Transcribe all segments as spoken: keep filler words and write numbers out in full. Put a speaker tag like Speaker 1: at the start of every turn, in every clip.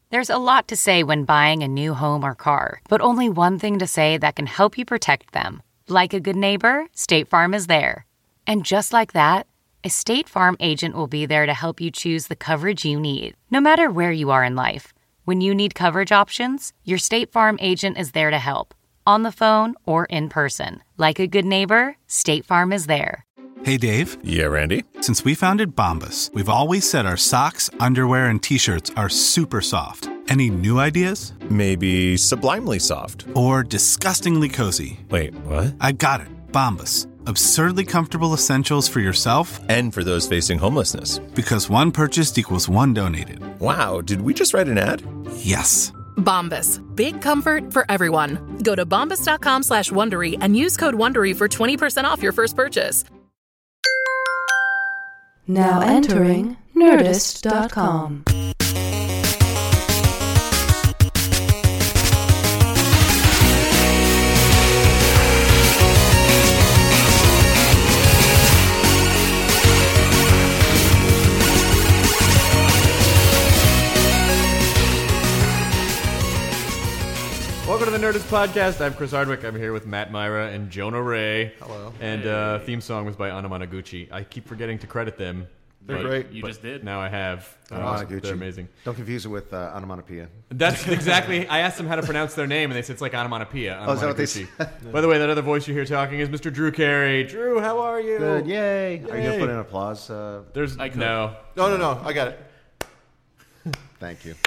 Speaker 1: There's a lot to say when buying a new home or car, but only one thing to say that can help you protect them. Like a good neighbor, State Farm is there. And just like that, a State Farm agent will be there to help you choose the coverage you need, no matter where you are in life. When you need coverage options, your State Farm agent is there to help, on the phone or in person. Like a good neighbor, State Farm is there.
Speaker 2: Hey, Dave.
Speaker 3: Yeah, Randy.
Speaker 2: Since we founded Bombas, we've always said our socks, underwear, and T-shirts are super soft. Any new ideas?
Speaker 3: Maybe sublimely soft.
Speaker 2: Or disgustingly cozy.
Speaker 3: Wait, what?
Speaker 2: I got it. Bombas. Absurdly comfortable essentials for yourself
Speaker 3: and for those facing homelessness.
Speaker 2: Because one purchased equals one donated.
Speaker 3: Wow, did we just write an ad?
Speaker 2: Yes.
Speaker 4: Bombas. Big comfort for everyone. Go to bombas.com slash Wondery and use code Wondery for twenty percent off your first purchase.
Speaker 5: Now entering Nerdist dot com.
Speaker 6: Welcome to the Nerdist Podcast. I'm Chris Hardwick. I'm here with Matt Myra and Jonah Ray.
Speaker 7: Hello.
Speaker 6: And
Speaker 7: hey.
Speaker 6: uh, theme song was by Anamanaguchi. I keep forgetting to credit them.
Speaker 7: They're
Speaker 6: but,
Speaker 7: great.
Speaker 6: You just did. Now I have. Uh,
Speaker 7: Anamanaguchi.
Speaker 6: They're amazing.
Speaker 7: Don't confuse it with uh, onomatopoeia.
Speaker 6: That's exactly. I asked them how to pronounce their name, and they said it's like onomatopoeia.
Speaker 7: Oh, is that what they said?
Speaker 6: By the way, that other voice you hear talking is Mister Drew Carey. Drew, how are you?
Speaker 7: Good. Yay.
Speaker 6: Yay.
Speaker 7: Are you going to put in applause? Uh,
Speaker 6: There's
Speaker 8: I could.
Speaker 6: no.
Speaker 8: No, no, no. I got it.
Speaker 7: Thank you.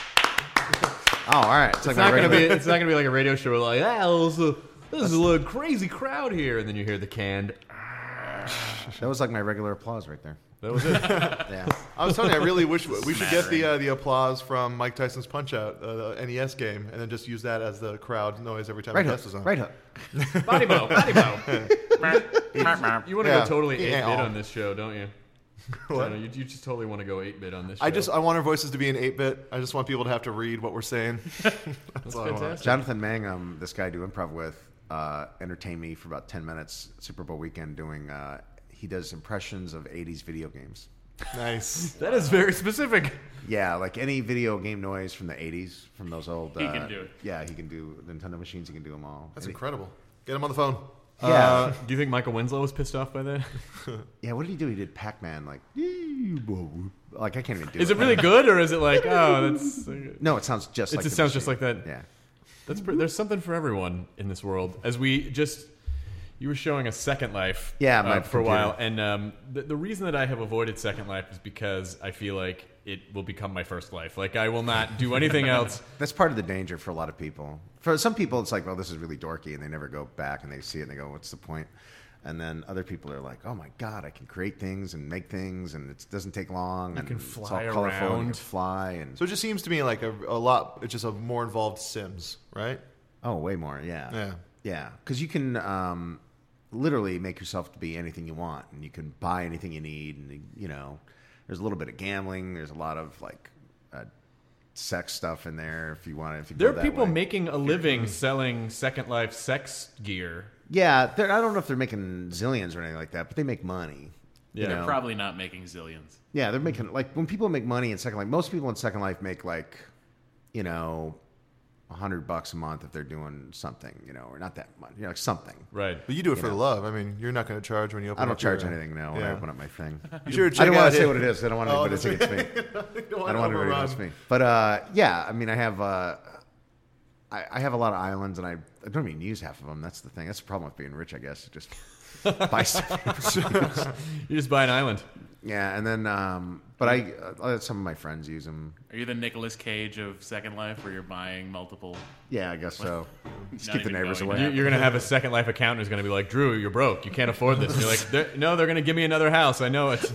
Speaker 7: Oh, all right. It's,
Speaker 6: It's
Speaker 7: like
Speaker 6: not
Speaker 7: my
Speaker 6: gonna be.
Speaker 7: regular-
Speaker 6: It's not gonna be like a radio show. Like, ah, this is a, this is a little crazy crowd here, and then you hear the canned.
Speaker 7: That was like my regular applause right there.
Speaker 6: That was it.
Speaker 7: Yeah.
Speaker 8: I was telling you, I really wish we should get the uh, the applause from Mike Tyson's Punch Out, uh, the N E S game, and then just use that as the crowd noise every time
Speaker 7: Right
Speaker 8: the
Speaker 7: hook.
Speaker 8: guest is on.
Speaker 7: Right hook.
Speaker 6: Body blow. Body blow. You want to
Speaker 8: Yeah.
Speaker 6: go totally eight bit
Speaker 8: Yeah.
Speaker 6: on this show, don't you?
Speaker 8: What?
Speaker 6: Jonah, you, you just totally want to go eight bit on this show.
Speaker 8: I just I want our voices to be in eight bit. I just want people to have to read what we're saying. That's,
Speaker 6: That's
Speaker 8: all I want.
Speaker 6: fantastic.
Speaker 7: Jonathan Mangum, this guy I do improv with, uh, entertained me for about ten minutes Super Bowl weekend doing, uh, he does impressions of eighties video games.
Speaker 8: Nice.
Speaker 6: That is very specific.
Speaker 7: Yeah, like any video game noise from the eighties, from those old...
Speaker 8: He
Speaker 7: uh,
Speaker 8: can do it.
Speaker 7: Yeah, he can do Nintendo machines, he can do them all.
Speaker 8: That's
Speaker 7: Any-
Speaker 8: incredible. Get him on the phone.
Speaker 7: Yeah.
Speaker 6: Uh, do you think Michael Winslow was pissed off by that?
Speaker 7: Yeah, what did he do? He did Pac-Man, like... Like, I can't even do it.
Speaker 6: Is it really good, or is it like, oh, that's...
Speaker 7: No, it sounds just
Speaker 6: it
Speaker 7: like
Speaker 6: just
Speaker 7: the
Speaker 6: sounds just
Speaker 7: machine.
Speaker 6: like that.
Speaker 7: Yeah.
Speaker 6: That's pre- there's something for everyone in this world. As we just... You were showing us Second Life
Speaker 7: Yeah, my
Speaker 6: uh, for a
Speaker 7: computer.
Speaker 6: while, and um, the, the reason that I have avoided Second Life is because I feel like it will become my first life. Like, I will not do anything else.
Speaker 7: That's part of the danger for a lot of people. For some people, it's like, well, this is really dorky, and they never go back, and they see it, and they go, what's the point? And then other people are like, oh, my God, I can create things and make things, and it doesn't take long.
Speaker 6: You
Speaker 7: and
Speaker 6: can
Speaker 7: it's
Speaker 6: fly
Speaker 7: all colorful, and you
Speaker 6: around.
Speaker 7: can fly. And
Speaker 8: So it just seems to me like a, a lot. It's just a more involved Sims, right?
Speaker 7: Oh, way more, yeah.
Speaker 8: Yeah.
Speaker 7: Yeah, because you can um, literally make yourself to be anything you want, and you can buy anything you need, and, you know, there's a little bit of gambling. There's a lot of, like, uh, sex stuff in there if you want to. If you
Speaker 6: There
Speaker 7: go
Speaker 6: are
Speaker 7: that
Speaker 6: people
Speaker 7: way.
Speaker 6: making a living selling Second Life sex gear.
Speaker 7: Yeah, they're- I don't know if they're making zillions or anything like that, but they make money.
Speaker 6: Yeah.
Speaker 7: you
Speaker 8: Oh.
Speaker 6: They're
Speaker 7: know?
Speaker 8: Probably not making zillions.
Speaker 7: Yeah, they're making, like, when people make money in Second Life, most people in Second Life make, like, you know, a hundred bucks a month if they're doing something, you know, or not that much, you know, like something.
Speaker 6: Right.
Speaker 8: But you do it
Speaker 7: You
Speaker 8: for
Speaker 7: know.
Speaker 8: the love. I mean, you're not going to charge when you open
Speaker 7: I don't
Speaker 8: up
Speaker 7: charge
Speaker 8: your,
Speaker 7: anything now when I open up my thing.
Speaker 8: You should
Speaker 7: I
Speaker 8: check
Speaker 7: don't want
Speaker 8: out
Speaker 7: to say
Speaker 8: it.
Speaker 7: what it is. I don't want
Speaker 8: Oh,
Speaker 7: anybody to think
Speaker 8: that's
Speaker 7: it's me.
Speaker 8: right.
Speaker 7: I don't want anybody to think it's me. But uh, yeah, I mean, I have uh, I, I have a lot of islands, and I, I don't even use half of them. That's the thing. That's the problem with being rich, I guess. Just buy stuff.
Speaker 6: You just buy an island.
Speaker 7: Yeah, and then, um, but I uh, some of my friends use them.
Speaker 9: Are you the Nicolas Cage of Second Life, where you're buying multiple?
Speaker 7: Yeah, I guess so. Just
Speaker 9: Not
Speaker 7: keep the
Speaker 9: even
Speaker 7: neighbors
Speaker 9: going
Speaker 7: away.
Speaker 6: You- You're going to have a Second Life accountant who's going to be like, Drew, you're broke. You can't afford this. And you're like, "They're- no, they're going to give me another house. I know it.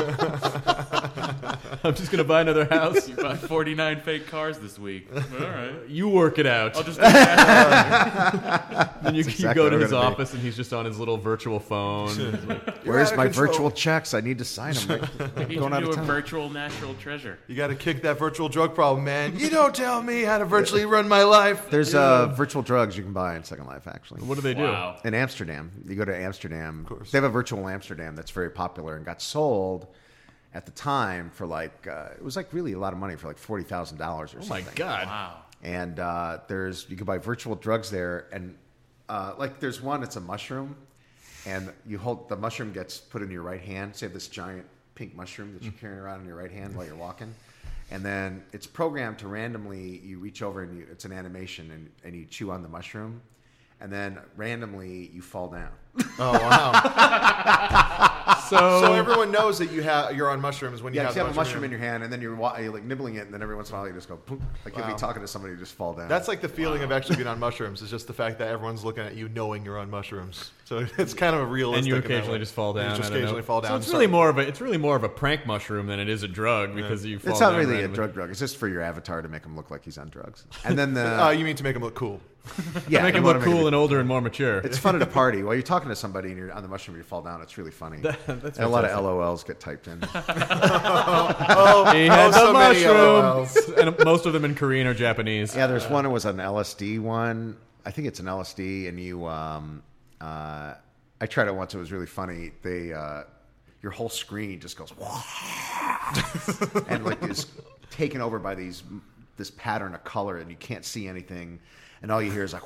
Speaker 6: I'm just going to buy another house.
Speaker 9: You bought forty-nine fake cars this week. All right.
Speaker 6: You work it out.
Speaker 9: I'll just do that.
Speaker 6: Then you,
Speaker 7: That's
Speaker 6: you
Speaker 7: exactly
Speaker 6: go to
Speaker 7: what
Speaker 6: his
Speaker 7: we're gonna be.
Speaker 6: office, and he's just on his little virtual phone. He's like,
Speaker 7: Where's
Speaker 8: out of
Speaker 7: my
Speaker 8: control.
Speaker 7: virtual checks? I need to sign them.
Speaker 9: I need
Speaker 7: Going
Speaker 9: to
Speaker 7: out
Speaker 9: do
Speaker 7: of
Speaker 9: a
Speaker 7: town.
Speaker 9: virtual natural treasure.
Speaker 8: You got to kick that virtual drug problem, man. You don't tell me how to virtually run my life.
Speaker 7: There's uh, virtual drugs you can buy in Second Life, actually.
Speaker 6: what do they do?
Speaker 9: Wow.
Speaker 7: In Amsterdam. You go to Amsterdam.
Speaker 8: Of course.
Speaker 7: They have a virtual Amsterdam that's very popular and got sold. at the time for like uh, it was like really a lot of money for like forty thousand dollars or
Speaker 6: Oh
Speaker 7: something.
Speaker 6: my God!
Speaker 9: Wow.
Speaker 7: And uh, there's you can buy virtual drugs there, and uh, like there's one. It's a mushroom, and you hold the mushroom gets put in your right hand. So you have this giant pink mushroom that you're carrying around in your right hand while you're walking, and then it's programmed to randomly. You reach over and you, it's an animation, and, and you chew on the mushroom, and then randomly you fall down.
Speaker 8: Oh wow!
Speaker 6: So,
Speaker 8: So everyone knows that you have you're on mushrooms when you
Speaker 7: Yeah,
Speaker 8: have,
Speaker 7: you have a
Speaker 8: the
Speaker 7: mushroom in your hand, and then you're, wa- you're like nibbling it, and then every once in a while you just go, poof, like you'll
Speaker 8: Wow.
Speaker 7: be talking to somebody, you just fall down.
Speaker 8: That's like the feeling of actually being on mushrooms. Is just the fact that everyone's looking at you, knowing you're on mushrooms. So it's kind of a realistic.
Speaker 6: and you
Speaker 8: in that
Speaker 6: occasionally
Speaker 8: way.
Speaker 6: just fall down.
Speaker 8: You just
Speaker 6: I don't know.
Speaker 8: occasionally fall down.
Speaker 6: So it's
Speaker 8: and
Speaker 6: really
Speaker 8: start-
Speaker 6: more of a it's really more of a prank mushroom than it is a drug because you fall
Speaker 7: It's not
Speaker 6: down
Speaker 7: really a
Speaker 6: randomly.
Speaker 7: drug drug. It's just for your avatar to make him look like he's on drugs. And then the
Speaker 8: Uh, you mean to make them look cool?
Speaker 7: yeah,
Speaker 6: Make
Speaker 7: you
Speaker 6: him
Speaker 7: wanna
Speaker 6: look
Speaker 7: make
Speaker 6: cool
Speaker 7: it-
Speaker 6: and older and more mature.
Speaker 7: It's fun at a party while you're talking to somebody and you're on the mushroom and you fall down. It's really funny.
Speaker 6: That's
Speaker 7: and a lot of
Speaker 6: fantastic.
Speaker 7: L O Ls get typed in.
Speaker 8: Oh,
Speaker 6: He had
Speaker 8: oh,
Speaker 6: the
Speaker 8: so many
Speaker 6: mushrooms,
Speaker 8: LOLs.
Speaker 6: and most of them in Korean or Japanese.
Speaker 7: Yeah, there's one that was an L S D one. I think it's an L S D, and you. Um, uh, I tried it once. It was really funny. They, uh, your whole screen just goes, and like is taken over by these this pattern of color, and you can't see anything, and all you hear is like.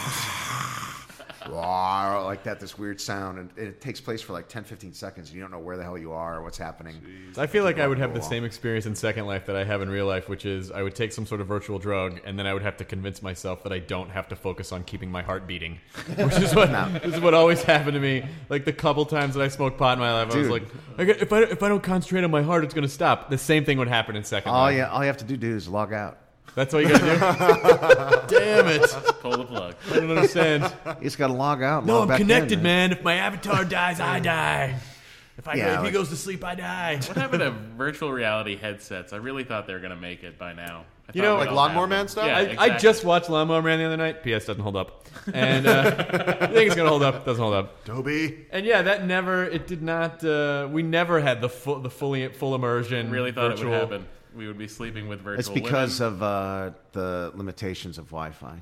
Speaker 7: Like that, this weird sound, and it takes place for like ten, fifteen seconds, and you don't know where the hell you are or what's happening.
Speaker 6: I feel like I would have the
Speaker 7: Wow.
Speaker 6: same experience in Second Life that I have in real life, which is I would take some sort of virtual drug, and then I would have to convince myself that I don't have to focus on keeping my heart beating, which is what this is what always happened to me. Like the couple times that I smoked pot in my life, I was
Speaker 7: Dude.
Speaker 6: like, I get- if I if I don't concentrate on my heart, it's going to stop. The same thing would happen in Second
Speaker 7: All
Speaker 6: Life.
Speaker 7: you, all you have to do, dude, is log out.
Speaker 6: That's all you got to do. Damn it!
Speaker 9: Pull the plug.
Speaker 6: I don't understand.
Speaker 7: You just got to log out. And
Speaker 6: No,
Speaker 7: log
Speaker 6: I'm
Speaker 7: back in,
Speaker 6: connected, man. If my avatar dies, I die. If I
Speaker 7: Yeah,
Speaker 6: if he
Speaker 7: like-
Speaker 6: goes to sleep, I die.
Speaker 9: What happened to virtual reality headsets? I really thought they were going to make it by now. I
Speaker 6: You
Speaker 9: thought
Speaker 6: know-
Speaker 9: we'd
Speaker 6: Like
Speaker 9: all
Speaker 8: Lawnmower
Speaker 9: have
Speaker 8: Man
Speaker 9: them.
Speaker 8: stuff?
Speaker 9: Yeah,
Speaker 6: I,
Speaker 9: exactly.
Speaker 6: I just watched Lawnmower Man the other night. P S doesn't hold up, and uh, I think it's gonna hold up. Doesn't hold up.
Speaker 8: Toby.
Speaker 6: And yeah, that never. It did not. Uh, we never had the full, the fully full immersion.
Speaker 9: really thought
Speaker 6: virtual.
Speaker 9: it would happen. We would be sleeping with virtual
Speaker 7: It's because
Speaker 9: women.
Speaker 7: of uh, the limitations of Wi-Fi.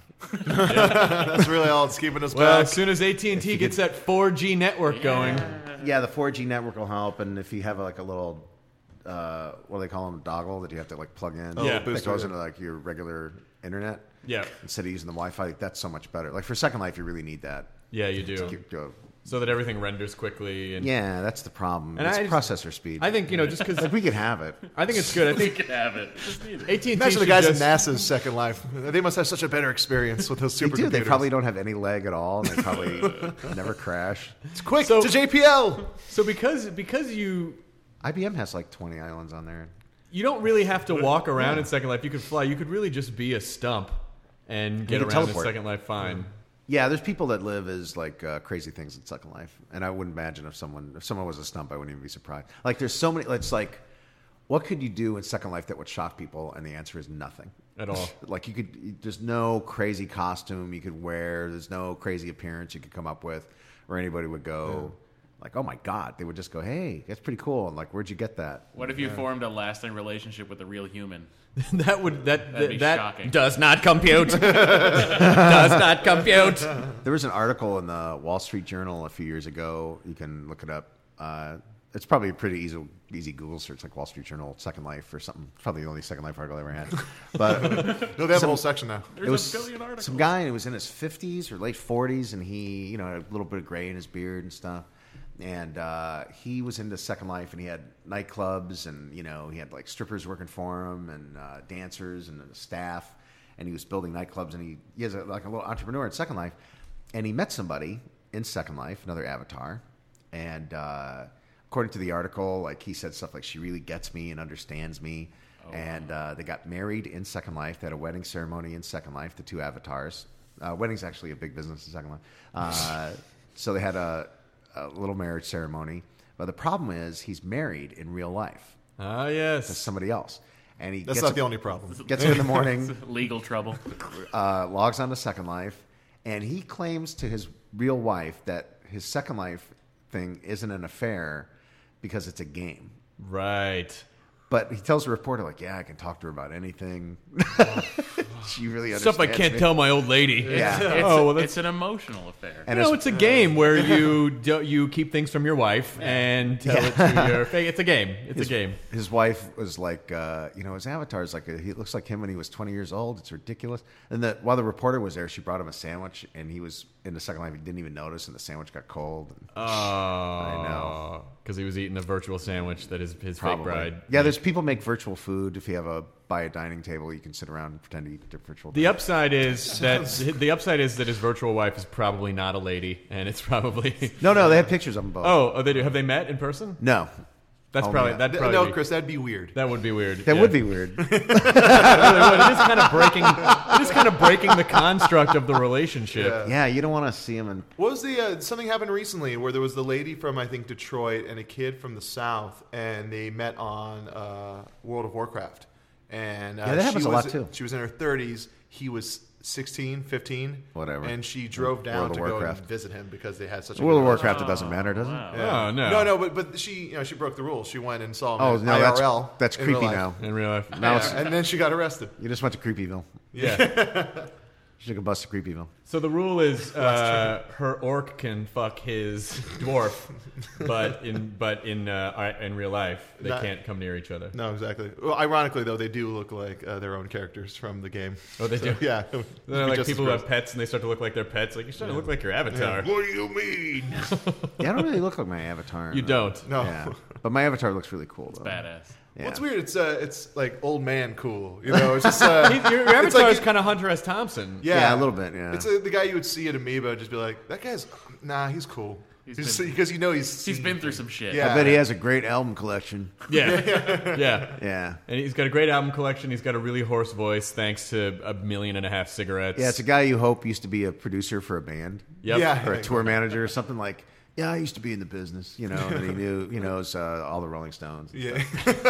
Speaker 8: That's really all it's keeping us
Speaker 6: Well,
Speaker 8: back.
Speaker 6: as soon as A T and T gets that four G network going,
Speaker 7: Yeah, the four G network will help, and if you have like a little, uh, what do they call them, dongle that you have to like plug in,
Speaker 6: Yeah.
Speaker 7: that
Speaker 8: booster,
Speaker 7: goes
Speaker 8: yeah.
Speaker 7: into like your regular internet.
Speaker 6: yeah,
Speaker 7: Instead of using the Wi-Fi, that's so much better. Like for Second Life, you really need that.
Speaker 6: yeah, you do,
Speaker 7: Keep- go-
Speaker 6: so that everything renders quickly. And
Speaker 7: Yeah, that's the problem.
Speaker 6: And
Speaker 7: it's
Speaker 6: I just-
Speaker 7: processor speed.
Speaker 6: I think you know just because
Speaker 7: like we could have it.
Speaker 6: I think it's good. I
Speaker 9: we
Speaker 6: think
Speaker 9: could have it. Just need it.
Speaker 6: A T and T
Speaker 8: Imagine the
Speaker 6: should
Speaker 8: guys
Speaker 6: just,
Speaker 8: in NASA's Second Life. They must have such a better experience with those
Speaker 7: They
Speaker 8: supercomputers.
Speaker 7: do. They probably don't have any leg at all, and they probably never crash.
Speaker 8: It's quick
Speaker 6: So-
Speaker 8: to J P L.
Speaker 6: So because because you
Speaker 7: I B M has like twenty islands on there.
Speaker 6: you don't really have to walk around in Second Life. You could fly. You could really just be a stump and get
Speaker 7: could
Speaker 6: around
Speaker 7: teleport.
Speaker 6: in Second Life fine.
Speaker 7: Yeah, there's people that live as like uh, crazy things in Second Life, and I wouldn't imagine if someone if someone was a stump, I wouldn't even be surprised. Like, there's so many. It's like, what could you do in Second Life that would shock people? And the answer is nothing
Speaker 6: At all.
Speaker 7: Like you could, there's no crazy costume you could wear. There's no crazy appearance you could come up with, where anybody would go. Like, oh my God, they would just go, hey, that's pretty cool. And like, where'd you get that?
Speaker 9: What if you formed a lasting relationship with a real human?
Speaker 6: That would that
Speaker 9: That'd be
Speaker 6: that
Speaker 9: shocking.
Speaker 6: does not compute. does not compute.
Speaker 7: There was an article in the Wall Street Journal a few years ago. You can look it up. Uh, it's probably a pretty easy, easy Google search, like Wall Street Journal Second Life or something. Probably the only Second Life article I ever had. But
Speaker 8: No, they have a whole section now.
Speaker 9: There's
Speaker 7: it was
Speaker 9: a billion articles.
Speaker 7: some guy who was in his fifties or late forties, and he, you know, had a little bit of gray in his beard and stuff. And uh, he was into Second Life, and he had nightclubs, and you know, he had like strippers working for him, and uh, dancers, and a staff. And he was building nightclubs, and he, he has a, like a little entrepreneur in Second Life. And he met somebody in Second Life, another avatar, and uh, according to the article, like he said stuff like, "She really gets me and understands me." Oh, and uh, they got married in Second Life. They had a wedding ceremony in Second Life. The two avatars. Uh, wedding's actually a big business in Second Life. Uh, so they had a, a little marriage ceremony. But the problem is, he's married in real life
Speaker 6: Ah
Speaker 7: to
Speaker 6: yes.
Speaker 7: somebody else, and he
Speaker 8: That's
Speaker 7: gets
Speaker 8: not
Speaker 7: up,
Speaker 8: the only problem.
Speaker 7: gets up in the morning,
Speaker 9: Legal trouble.
Speaker 7: uh, logs on to Second Life, and he claims to his real wife that his Second Life thing isn't an affair because it's a game.
Speaker 6: Right.
Speaker 7: But he tells the reporter, like, yeah, I can talk to her about anything. she really understands
Speaker 6: Stuff I can't
Speaker 7: me.
Speaker 6: tell my old lady.
Speaker 7: Yeah.
Speaker 9: It's,
Speaker 6: Oh, well,
Speaker 9: a,
Speaker 6: that's-
Speaker 9: it's an emotional affair.
Speaker 7: And
Speaker 6: You know,
Speaker 7: it's-
Speaker 6: it's a game where you do, you keep things from your wife and tell it to your face. It's a game. It's
Speaker 7: his,
Speaker 6: a game.
Speaker 7: His wife was like, uh, you know, his avatar is like, a, he looks like him when he was twenty years old. It's ridiculous. And that while the reporter was there, she brought him a sandwich, and he was in the Second Life. He didn't even notice, and the sandwich got cold. And
Speaker 6: Oh,
Speaker 7: I know.
Speaker 6: Because he was eating a virtual sandwich that his his
Speaker 7: probably.
Speaker 6: fake bride.
Speaker 7: Yeah, there's people make virtual food. If you have a buy a dining table, you can sit around and pretend to eat the virtual.
Speaker 6: The
Speaker 7: dining.
Speaker 6: upside is that the upside is that his virtual wife is probably not a lady, and it's probably
Speaker 7: No, no, they have pictures of them both.
Speaker 6: oh, oh, they do. Have they met in person?
Speaker 7: no,
Speaker 6: That's
Speaker 7: Oh,
Speaker 6: probably
Speaker 7: man.
Speaker 6: that.
Speaker 8: Th-
Speaker 6: Probably
Speaker 8: no,
Speaker 6: be-
Speaker 8: Chris, that'd be weird.
Speaker 6: That would be weird.
Speaker 7: that
Speaker 6: yeah.
Speaker 7: would be weird.
Speaker 6: It really would. It is kind of breaking. It is kind of breaking the construct of the relationship.
Speaker 8: Yeah.
Speaker 7: Yeah, you don't want to see them. And
Speaker 8: What was the uh, something happened recently where there was the lady from I think Detroit and a kid from the South, and they met on uh, World of Warcraft. And uh,
Speaker 7: Yeah, that happens
Speaker 8: she
Speaker 7: a
Speaker 8: was,
Speaker 7: lot, too.
Speaker 8: She was in her thirties. He was sixteen, fifteen.
Speaker 7: Whatever.
Speaker 8: And she drove down
Speaker 7: World of
Speaker 8: to go
Speaker 7: Warcraft.
Speaker 8: and visit him because they had such a
Speaker 7: World
Speaker 8: good
Speaker 7: of Warcraft,
Speaker 8: relationship.
Speaker 7: it doesn't matter, does it?
Speaker 6: Oh no,
Speaker 8: No, no, but but she you know she broke the rules. She went and saw him
Speaker 7: Oh
Speaker 8: at
Speaker 7: no, that's
Speaker 8: I R L.
Speaker 7: that's
Speaker 8: in real
Speaker 7: creepy
Speaker 8: life.
Speaker 7: now.
Speaker 6: In real life,
Speaker 7: Now
Speaker 8: Yeah,
Speaker 7: it's,
Speaker 8: and then she got arrested.
Speaker 7: you just went to Creepyville.
Speaker 6: yeah.
Speaker 7: You should go bust to Creepyville.
Speaker 6: So the rule is uh, her orc can fuck his dwarf, but in but in uh, in real life they
Speaker 8: Not-
Speaker 6: can't come near each other.
Speaker 8: No, exactly. Well, ironically, though, they do look like uh, their own characters from the game.
Speaker 6: Oh, they
Speaker 8: So,
Speaker 6: do?
Speaker 8: Yeah.
Speaker 6: They're like
Speaker 8: Just as
Speaker 6: people who
Speaker 8: gross.
Speaker 6: have pets and they start to look like their pets. Like you're starting to look like your avatar.
Speaker 8: What do you mean?
Speaker 7: Yeah, I don't really look like my avatar.
Speaker 6: You don't.
Speaker 8: No.
Speaker 7: Yeah, but my avatar looks really cool though.
Speaker 9: Badass.
Speaker 7: Yeah.
Speaker 8: What's weird? It's uh, it's like old man cool. You know, it's just uh,
Speaker 6: He- your, your
Speaker 8: it's
Speaker 6: avatar
Speaker 8: like
Speaker 6: is kind of Hunter S. Thompson.
Speaker 8: yeah,
Speaker 7: Yeah, a little bit, yeah.
Speaker 8: It's uh, the guy you would see at Amoeba, just be like, that guy's nah, he's cool.
Speaker 9: He's
Speaker 8: He's
Speaker 9: been-
Speaker 8: because you know he's
Speaker 9: He's been through some shit.
Speaker 8: Yeah.
Speaker 7: I bet he has a great album collection.
Speaker 6: Yeah. yeah.
Speaker 7: Yeah.
Speaker 6: And he's got a great album collection. He's got a really hoarse voice thanks to a million and a half cigarettes.
Speaker 7: Yeah, it's a guy you hope used to be a producer for a band.
Speaker 6: Yep.
Speaker 8: Yeah.
Speaker 7: Or a tour manager or something like, yeah, I used to be in the business, you know, and he knew, he knows uh, all the Rolling Stones.
Speaker 8: Yeah.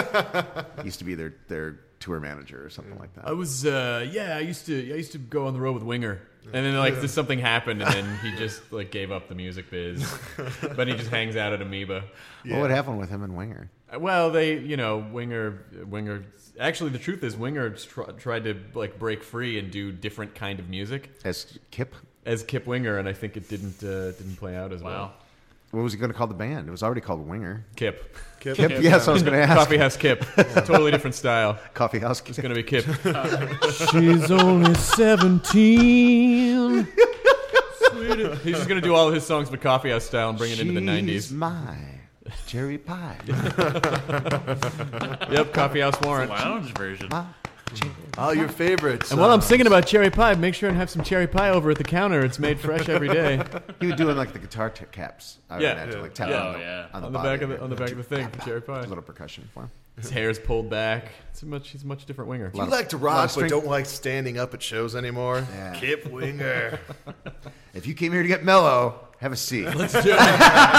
Speaker 7: He used to be their, their tour manager or something like that.
Speaker 6: I was, uh, yeah, I used to, I used to go on the road with Winger, and then like this something happened, and then he just like gave up the music biz, but he just hangs out at Amoeba.
Speaker 7: What would happen with him and Winger?
Speaker 6: Uh, Well, they, you know, Winger, Winger. Actually, the truth is, Winger tr- tried to like break free and do different kind of music
Speaker 7: As Kip?
Speaker 6: as Kip Winger, and I think it didn't uh, didn't play out as
Speaker 9: Wow.
Speaker 6: well.
Speaker 7: What was he going to call the band? It was already called Winger.
Speaker 6: Kip,
Speaker 8: Kip,
Speaker 7: Kip? Yes, I was going to ask.
Speaker 6: Coffee House Kip, totally different style.
Speaker 7: Coffee House Kip.
Speaker 6: It's gonna be Kip. She's only seventeen. He's just gonna do all of his songs but Coffee House style and bring it into the
Speaker 7: She's
Speaker 6: nineties.
Speaker 7: my cherry pie.
Speaker 6: Yep, Coffee House Warrant.
Speaker 9: Lounge version.
Speaker 7: My cherry
Speaker 8: All your favorites.
Speaker 6: And while
Speaker 8: uh,
Speaker 6: I'm singing about cherry pie, make sure and have some cherry pie over at the counter. It's made fresh every day.
Speaker 7: He would do it like the guitar t- caps. I would
Speaker 6: Yeah.
Speaker 7: imagine,
Speaker 8: Yeah.
Speaker 7: like tap
Speaker 9: Yeah.
Speaker 7: on,
Speaker 9: Oh,
Speaker 7: the,
Speaker 9: yeah.
Speaker 7: on the
Speaker 6: On the
Speaker 7: body
Speaker 6: back of
Speaker 7: of
Speaker 6: the
Speaker 7: it.
Speaker 6: on the back of the thing, cherry pie.
Speaker 7: A little percussion for him.
Speaker 6: His hair's pulled back. It's a much. He's a much different Winger.
Speaker 8: you like to
Speaker 7: lot
Speaker 8: rock
Speaker 7: of
Speaker 8: but
Speaker 7: string-
Speaker 8: don't like standing up at shows anymore.
Speaker 7: Yeah.
Speaker 8: Kip Winger.
Speaker 7: If you came here to get mellow, have a seat.
Speaker 6: Let's do it.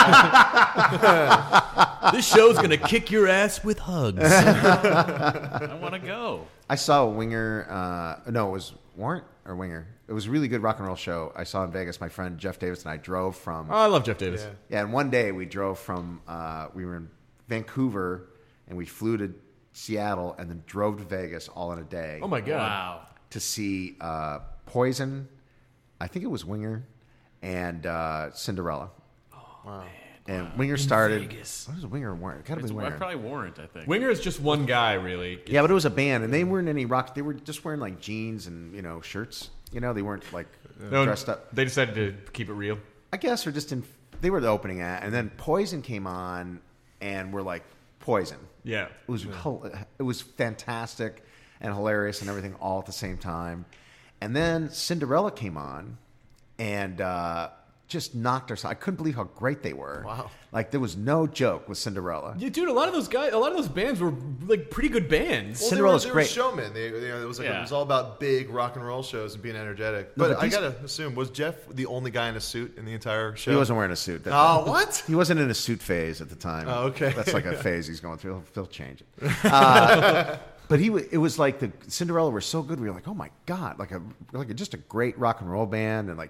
Speaker 6: This show's gonna kick your ass with hugs.
Speaker 9: I want to go.
Speaker 7: I saw a Winger. Uh, no, it was Warrant or Winger. It was a really good rock and roll show. I saw in Vegas. My friend Jeff Davis and I drove from.
Speaker 6: Oh, I love Jeff Davis.
Speaker 8: Yeah.
Speaker 7: Yeah, and one day we drove from. Uh, we were in Vancouver, and we flew to Seattle, and then drove to Vegas all in a day.
Speaker 6: Oh my god.
Speaker 9: Wow.
Speaker 7: To see uh, Poison. I think it was Winger, and uh, Cinderella.
Speaker 8: Wow.
Speaker 7: And Winger started.
Speaker 6: Vegas.
Speaker 7: What was Winger? Warrant? It gotta
Speaker 9: It's
Speaker 7: be Winger.
Speaker 9: probably Warrant, I think.
Speaker 6: Winger is just one guy, really.
Speaker 7: Yeah, but it was a band, and they weren't any rock. They were just wearing like jeans and you know shirts. You know, they weren't like
Speaker 6: No,
Speaker 7: dressed up.
Speaker 6: They decided to keep it real.
Speaker 7: I guess, or just in. They were the opening act, and then Poison came on, and we're like Poison.
Speaker 6: Yeah.
Speaker 7: It was hil- it was fantastic and hilarious and everything all at the same time. And then Cinderella came on, and uh, just knocked us. I couldn't believe how great they were.
Speaker 8: Wow.
Speaker 7: Like there was no joke with Cinderella.
Speaker 6: Yeah, dude, a lot of those guys, a lot of those bands were like pretty good bands.
Speaker 8: Well,
Speaker 7: Cinderella's
Speaker 8: they were,
Speaker 7: great.
Speaker 8: They were showmen. They, you know, it was like
Speaker 9: Yeah.
Speaker 8: it was all about big rock and roll shows and being energetic.
Speaker 7: No,
Speaker 8: But,
Speaker 7: but
Speaker 8: I
Speaker 7: these-
Speaker 8: gotta assume, was Jeff the only guy in a suit in the entire show?
Speaker 7: He wasn't wearing a suit. That
Speaker 8: Oh, what?
Speaker 7: He wasn't in a suit phase at the time.
Speaker 8: Oh, okay.
Speaker 7: That's like a phase he's going through. He'll, he'll change it. Uh, but he, wa- it was like the Cinderella were so good. We were like, oh my god, like a like a, just a great rock and roll band, and like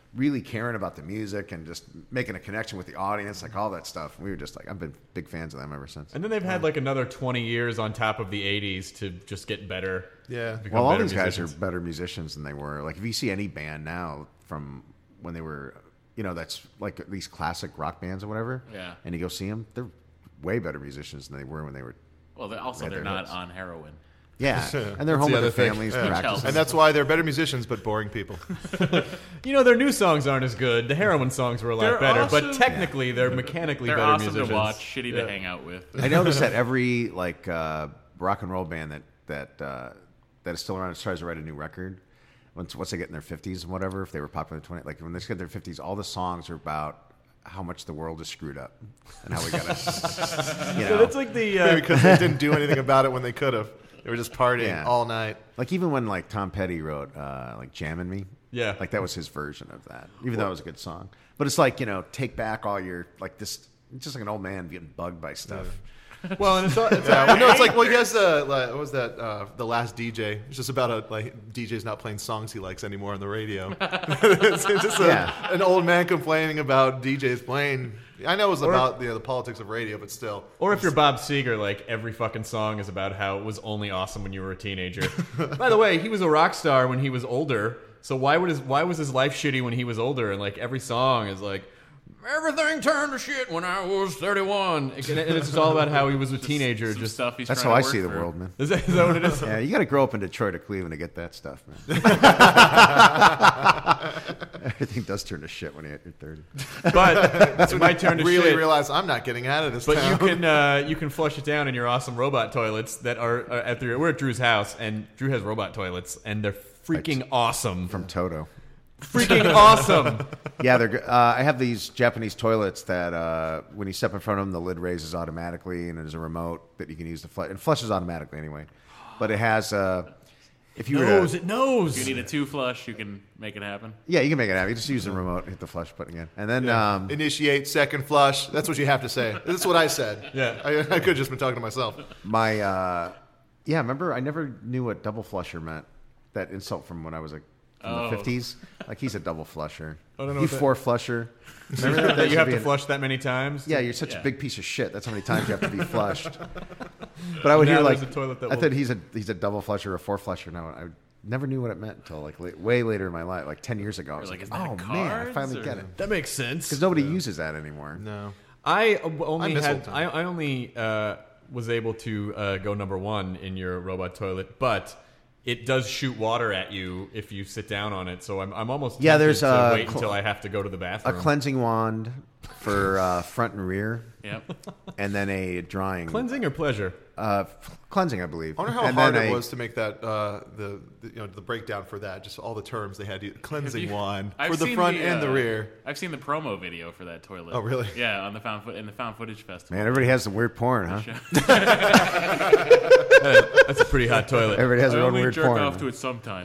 Speaker 7: really caring about the music and just making a connection with the audience, like all that stuff. We were just like, I've been big fans of them ever since.
Speaker 6: And then they've had like another twenty years on top of the eighties to just get better.
Speaker 8: Yeah.
Speaker 7: Well, all
Speaker 6: better
Speaker 7: these
Speaker 6: musicians.
Speaker 7: guys are better musicians than they were. Like if you see any band now from when they were, you know, that's like these classic rock bands or whatever.
Speaker 9: Yeah.
Speaker 7: And you go see them, they're way better musicians than they were when they were.
Speaker 9: Well, they're also
Speaker 7: Had
Speaker 9: they're
Speaker 7: their
Speaker 9: not
Speaker 7: hits.
Speaker 9: on heroin.
Speaker 7: Yeah, and they're
Speaker 6: That's
Speaker 7: home
Speaker 6: the
Speaker 7: with their
Speaker 6: other thing.
Speaker 7: families,
Speaker 8: Yeah.
Speaker 7: practicing.
Speaker 8: And that's why they're better musicians, but boring people.
Speaker 6: You know, their new songs aren't as good. The Heroin songs were a lot
Speaker 9: They're
Speaker 6: better,
Speaker 9: awesome.
Speaker 6: but technically they're mechanically
Speaker 9: They're
Speaker 6: better
Speaker 9: awesome
Speaker 6: musicians.
Speaker 9: to watch, shitty
Speaker 6: Yeah.
Speaker 9: to hang out with.
Speaker 7: I noticed that every like uh, rock and roll band that that uh, that is still around tries to write a new record. Once once they get in their fifties and whatever, if they were popular in twenty, like when they get in their fifties, all the songs are about how much the world is screwed up and how we got to, you know,
Speaker 6: So that's like the uh,
Speaker 8: Maybe because they didn't do anything about it when they could have. They were just partying
Speaker 7: Yeah.
Speaker 8: all night.
Speaker 7: like even when like Tom Petty wrote uh, like "Jammin' Me,"
Speaker 6: Yeah.
Speaker 7: like that was his version of that. Even though it was a good song, but it's like, you know, take back all your like this, it's just like an old man getting bugged by stuff.
Speaker 6: well, and it's, all- it's
Speaker 8: Yeah, well, no, it's like, well, he has the, like, what was that, uh, The Last D J. It's just about a, like, D J's not playing songs he likes anymore on the radio. It's just a,
Speaker 7: Yeah.
Speaker 8: an old man complaining about D Js playing. I know it was about you know, the politics of radio, but still.
Speaker 6: Or if you're Bob Seger, like every fucking song is about how it was only awesome when you were a teenager. By the way, he was a rock star when he was older. So why would his why was his life shitty when he was older? And like every song is like everything turned to shit when I was thirty-one. And it's just all about how he was a teenager.
Speaker 9: Some
Speaker 6: Just
Speaker 9: stuff he's
Speaker 7: That's
Speaker 9: trying
Speaker 7: how I
Speaker 9: to work
Speaker 7: see the
Speaker 9: through.
Speaker 7: world, man.
Speaker 6: is that, is that what it is?
Speaker 7: Yeah, you got to grow up in Detroit or Cleveland to get that stuff, man. Everything does turn to shit when you hit your thirty.
Speaker 6: But it's my turn to
Speaker 8: really
Speaker 6: shit.
Speaker 8: realize I'm not getting out of this
Speaker 6: But
Speaker 8: town.
Speaker 6: you can uh, you can flush it down in your awesome robot toilets that are uh, at the. We're at Drew's house, and Drew has robot toilets, and they're freaking awesome.
Speaker 7: From Toto.
Speaker 6: freaking awesome.
Speaker 7: Yeah, they're. good. Uh, I have these Japanese toilets that uh, when you step in front of them, the lid raises automatically, and there's a remote that you can use to flush. It flushes automatically anyway, but it has. Uh, if you were
Speaker 6: knows
Speaker 7: to,
Speaker 6: it knows.
Speaker 9: If you need a two flush, you can make it happen.
Speaker 7: yeah, you can make it happen. You just use the remote, hit the flush button again, and then um,
Speaker 8: Initiate, second flush. That's what you have to say. That's what I said.
Speaker 6: Yeah.
Speaker 8: I, I could have just been talking to myself.
Speaker 7: my. Uh, yeah, remember I never knew what double flusher meant. That insult from when I was like from
Speaker 9: Oh.
Speaker 7: the fifties. Like he's a double flusher.
Speaker 6: I don't know
Speaker 7: You
Speaker 6: what that-
Speaker 7: four flusher. Remember that?
Speaker 6: that you have
Speaker 7: should
Speaker 6: to
Speaker 7: be
Speaker 6: flush that many times.
Speaker 7: Yeah, you're such
Speaker 9: Yeah.
Speaker 7: a big piece of shit. That's how many times you have to be flushed. But I would
Speaker 6: Now
Speaker 7: hear like
Speaker 6: there's a toilet that
Speaker 7: I
Speaker 6: will-
Speaker 7: thought he's a he's a double flusher or a four flusher. Now I never knew what it meant until like la- way later in my life, like ten years ago. I was
Speaker 9: like,
Speaker 7: like,
Speaker 9: is that
Speaker 7: oh
Speaker 9: a
Speaker 7: man, I
Speaker 9: cards,
Speaker 7: finally
Speaker 9: or-
Speaker 7: get it
Speaker 6: That makes sense.
Speaker 7: because nobody uses that anymore.
Speaker 8: No.
Speaker 6: I uh, only
Speaker 8: I miss
Speaker 6: had
Speaker 8: old
Speaker 6: I,
Speaker 8: times.
Speaker 6: I only uh, was able to uh, go number one in your robot toilet, but it does shoot water at you if you sit down on it. So I'm I'm almost
Speaker 7: Yeah,
Speaker 6: tempted
Speaker 7: there's
Speaker 6: to
Speaker 7: a
Speaker 6: wait
Speaker 7: cl-
Speaker 6: until I have to go to the
Speaker 7: A
Speaker 6: bathroom.
Speaker 7: cleansing wand for uh, front and rear,
Speaker 9: Yep.
Speaker 7: and then a drying
Speaker 6: Cleansing or pleasure?
Speaker 7: uh, cleansing, I believe.
Speaker 8: I wonder how
Speaker 7: and
Speaker 8: hard
Speaker 7: then
Speaker 8: it
Speaker 7: a-
Speaker 8: was to make that uh, the, the you know the breakdown for that. Just all the terms they had. to Cleansing
Speaker 9: you-
Speaker 8: wand
Speaker 9: I've
Speaker 8: for the
Speaker 9: seen
Speaker 8: front and the
Speaker 9: uh,
Speaker 8: rear.
Speaker 9: I've seen the promo video for that toilet.
Speaker 8: Oh, really?
Speaker 9: Yeah, on the found foot in the found footage festival.
Speaker 7: Man, everybody has some weird porn, huh?
Speaker 6: That's a pretty hot toilet.
Speaker 7: Everybody has
Speaker 9: I
Speaker 7: their own
Speaker 9: only
Speaker 7: weird
Speaker 9: jerk
Speaker 7: porn.
Speaker 9: off to it sometimes.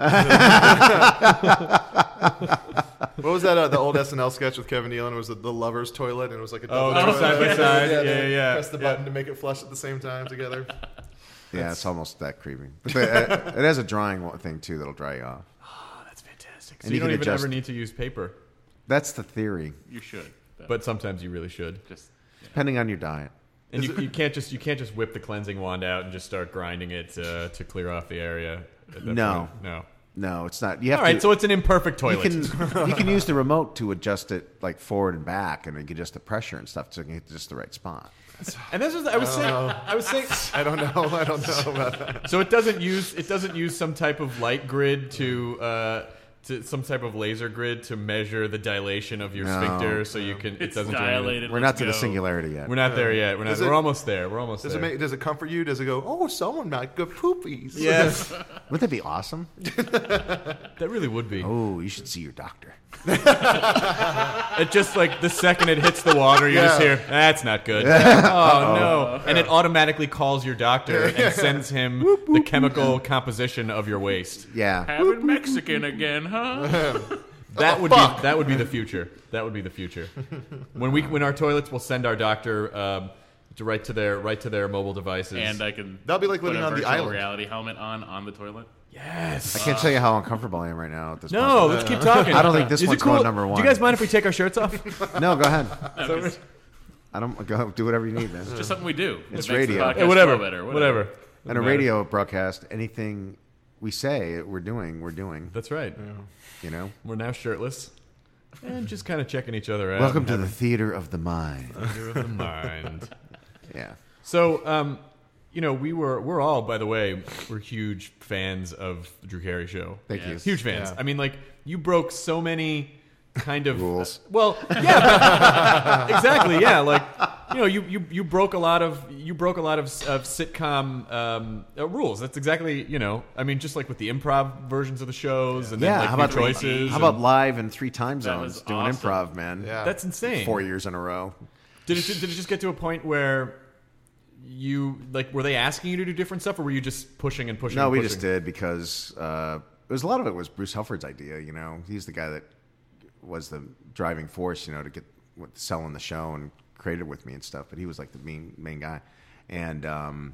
Speaker 8: What was that? Uh, the old S N L sketch with Kevin Nealon was the, the lovers toilet, and it was like a
Speaker 6: Oh,
Speaker 8: double
Speaker 6: they were
Speaker 8: toilet.
Speaker 6: side by side. Yeah,
Speaker 8: they
Speaker 6: yeah,
Speaker 8: Press the
Speaker 6: yeah.
Speaker 8: button to make it flush at the same time together.
Speaker 7: Yeah, it's almost that creepy. But the, uh, it has a drying wa- thing too that'll dry you off.
Speaker 6: Oh, that's fantastic. So
Speaker 7: And
Speaker 6: you,
Speaker 7: you
Speaker 6: don't
Speaker 7: can
Speaker 6: even
Speaker 7: adjust-
Speaker 6: ever need to use paper,
Speaker 7: That's the theory,
Speaker 9: You should. But,
Speaker 6: but sometimes you really should.
Speaker 9: just
Speaker 7: depending on your diet.
Speaker 6: And you, you can't just you can't just whip the cleansing wand out and just start grinding it uh, to clear off the area. at that
Speaker 7: No.
Speaker 6: point. no.
Speaker 7: No, it's not. You have
Speaker 6: All right,
Speaker 7: to,
Speaker 6: so it's an imperfect
Speaker 7: you
Speaker 6: toilet.
Speaker 7: can you can use the remote to adjust it like forward and back, and you can adjust the pressure and stuff so you can hit just the right spot.
Speaker 6: And this is I was saying I was saying
Speaker 8: I don't know. I don't know about that.
Speaker 6: so it doesn't use it doesn't use some type of light grid to uh, to some type of laser grid to measure the dilation of your
Speaker 7: No.
Speaker 6: sphincter, so you can it
Speaker 9: it's
Speaker 6: doesn't do anything.
Speaker 9: dilated.
Speaker 7: We're
Speaker 9: let's
Speaker 7: not to the
Speaker 9: go.
Speaker 7: singularity yet.
Speaker 6: We're not there yet. We're not.
Speaker 8: Does it-
Speaker 6: we're almost there. We're almost
Speaker 8: Does
Speaker 6: there.
Speaker 8: it make, does it comfort you? Does it go? Oh, someone might go poopies.
Speaker 6: Yes,
Speaker 7: Wouldn't that be awesome?
Speaker 6: that really would be.
Speaker 7: Oh, you should see your doctor.
Speaker 6: It just like the second it hits the water, you just
Speaker 8: Yeah.
Speaker 6: hear that's not good. Oh no! And it automatically calls your doctor and sends him the chemical composition of your waste.
Speaker 7: Yeah.
Speaker 9: Having Mexican again, huh?
Speaker 6: That would be that would be the future. That would be the future. When we when our toilets will send our doctor um, to right to their right to their mobile devices.
Speaker 9: and I can
Speaker 8: That'll be like
Speaker 9: put
Speaker 8: living
Speaker 9: a
Speaker 8: on the
Speaker 9: virtual
Speaker 8: island.
Speaker 9: reality helmet on on the toilet.
Speaker 6: Yes.
Speaker 7: I can't tell you how uncomfortable I am right now at this point.
Speaker 6: No, let's keep talking.
Speaker 7: I don't think this
Speaker 6: Is it
Speaker 7: one's
Speaker 6: cool?
Speaker 7: going number one.
Speaker 6: Do you guys mind if we take our shirts off?
Speaker 7: No, go ahead.
Speaker 9: No, 'cause
Speaker 7: I don't go do whatever you need, man.
Speaker 9: it's just something we do.
Speaker 7: It's
Speaker 9: it makes the
Speaker 7: radio.
Speaker 9: podcast
Speaker 6: Yeah, whatever.
Speaker 9: flow better.
Speaker 6: Whatever.
Speaker 9: Whatever.
Speaker 7: And a radio broadcast, anything we say, we're doing, we're doing.
Speaker 6: That's right.
Speaker 7: You know.
Speaker 6: We're now shirtless and just kind of checking each other out.
Speaker 7: Welcome
Speaker 6: and
Speaker 7: to the
Speaker 6: having
Speaker 7: theater of the mind.
Speaker 6: theater of the mind.
Speaker 7: Yeah.
Speaker 6: So, um, you know, we were we're all, by the way, we're huge fans of the Drew Carey Show.
Speaker 7: Thank
Speaker 9: Yes.
Speaker 7: you.
Speaker 6: Huge fans.
Speaker 8: Yeah.
Speaker 6: I mean, like, you broke so many kind of
Speaker 7: Rules.
Speaker 6: uh, well, yeah, but- exactly. Yeah, like you know, you, you, you broke a lot of you broke a lot of, of sitcom um, uh, rules. That's exactly you know. I mean, just like with the improv versions of the shows, and
Speaker 7: Yeah.
Speaker 6: then like
Speaker 7: how
Speaker 6: new
Speaker 7: about
Speaker 6: choices.
Speaker 7: How about
Speaker 6: and-
Speaker 7: live in three time
Speaker 9: That was
Speaker 7: zones doing
Speaker 9: awesome.
Speaker 7: improv, man?
Speaker 8: Yeah.
Speaker 6: that's insane?
Speaker 7: Four years in a row.
Speaker 6: Did it did it just get to a point where you like were they asking you to do different stuff, or were you just pushing and pushing?
Speaker 7: No,
Speaker 6: and
Speaker 7: we
Speaker 6: pushing?
Speaker 7: just did because uh, it was a lot of it was Bruce Helford's idea. You know, he's the guy that was the driving force. You know, to get with selling the show and created with me and stuff. But he was like the main main guy, and um,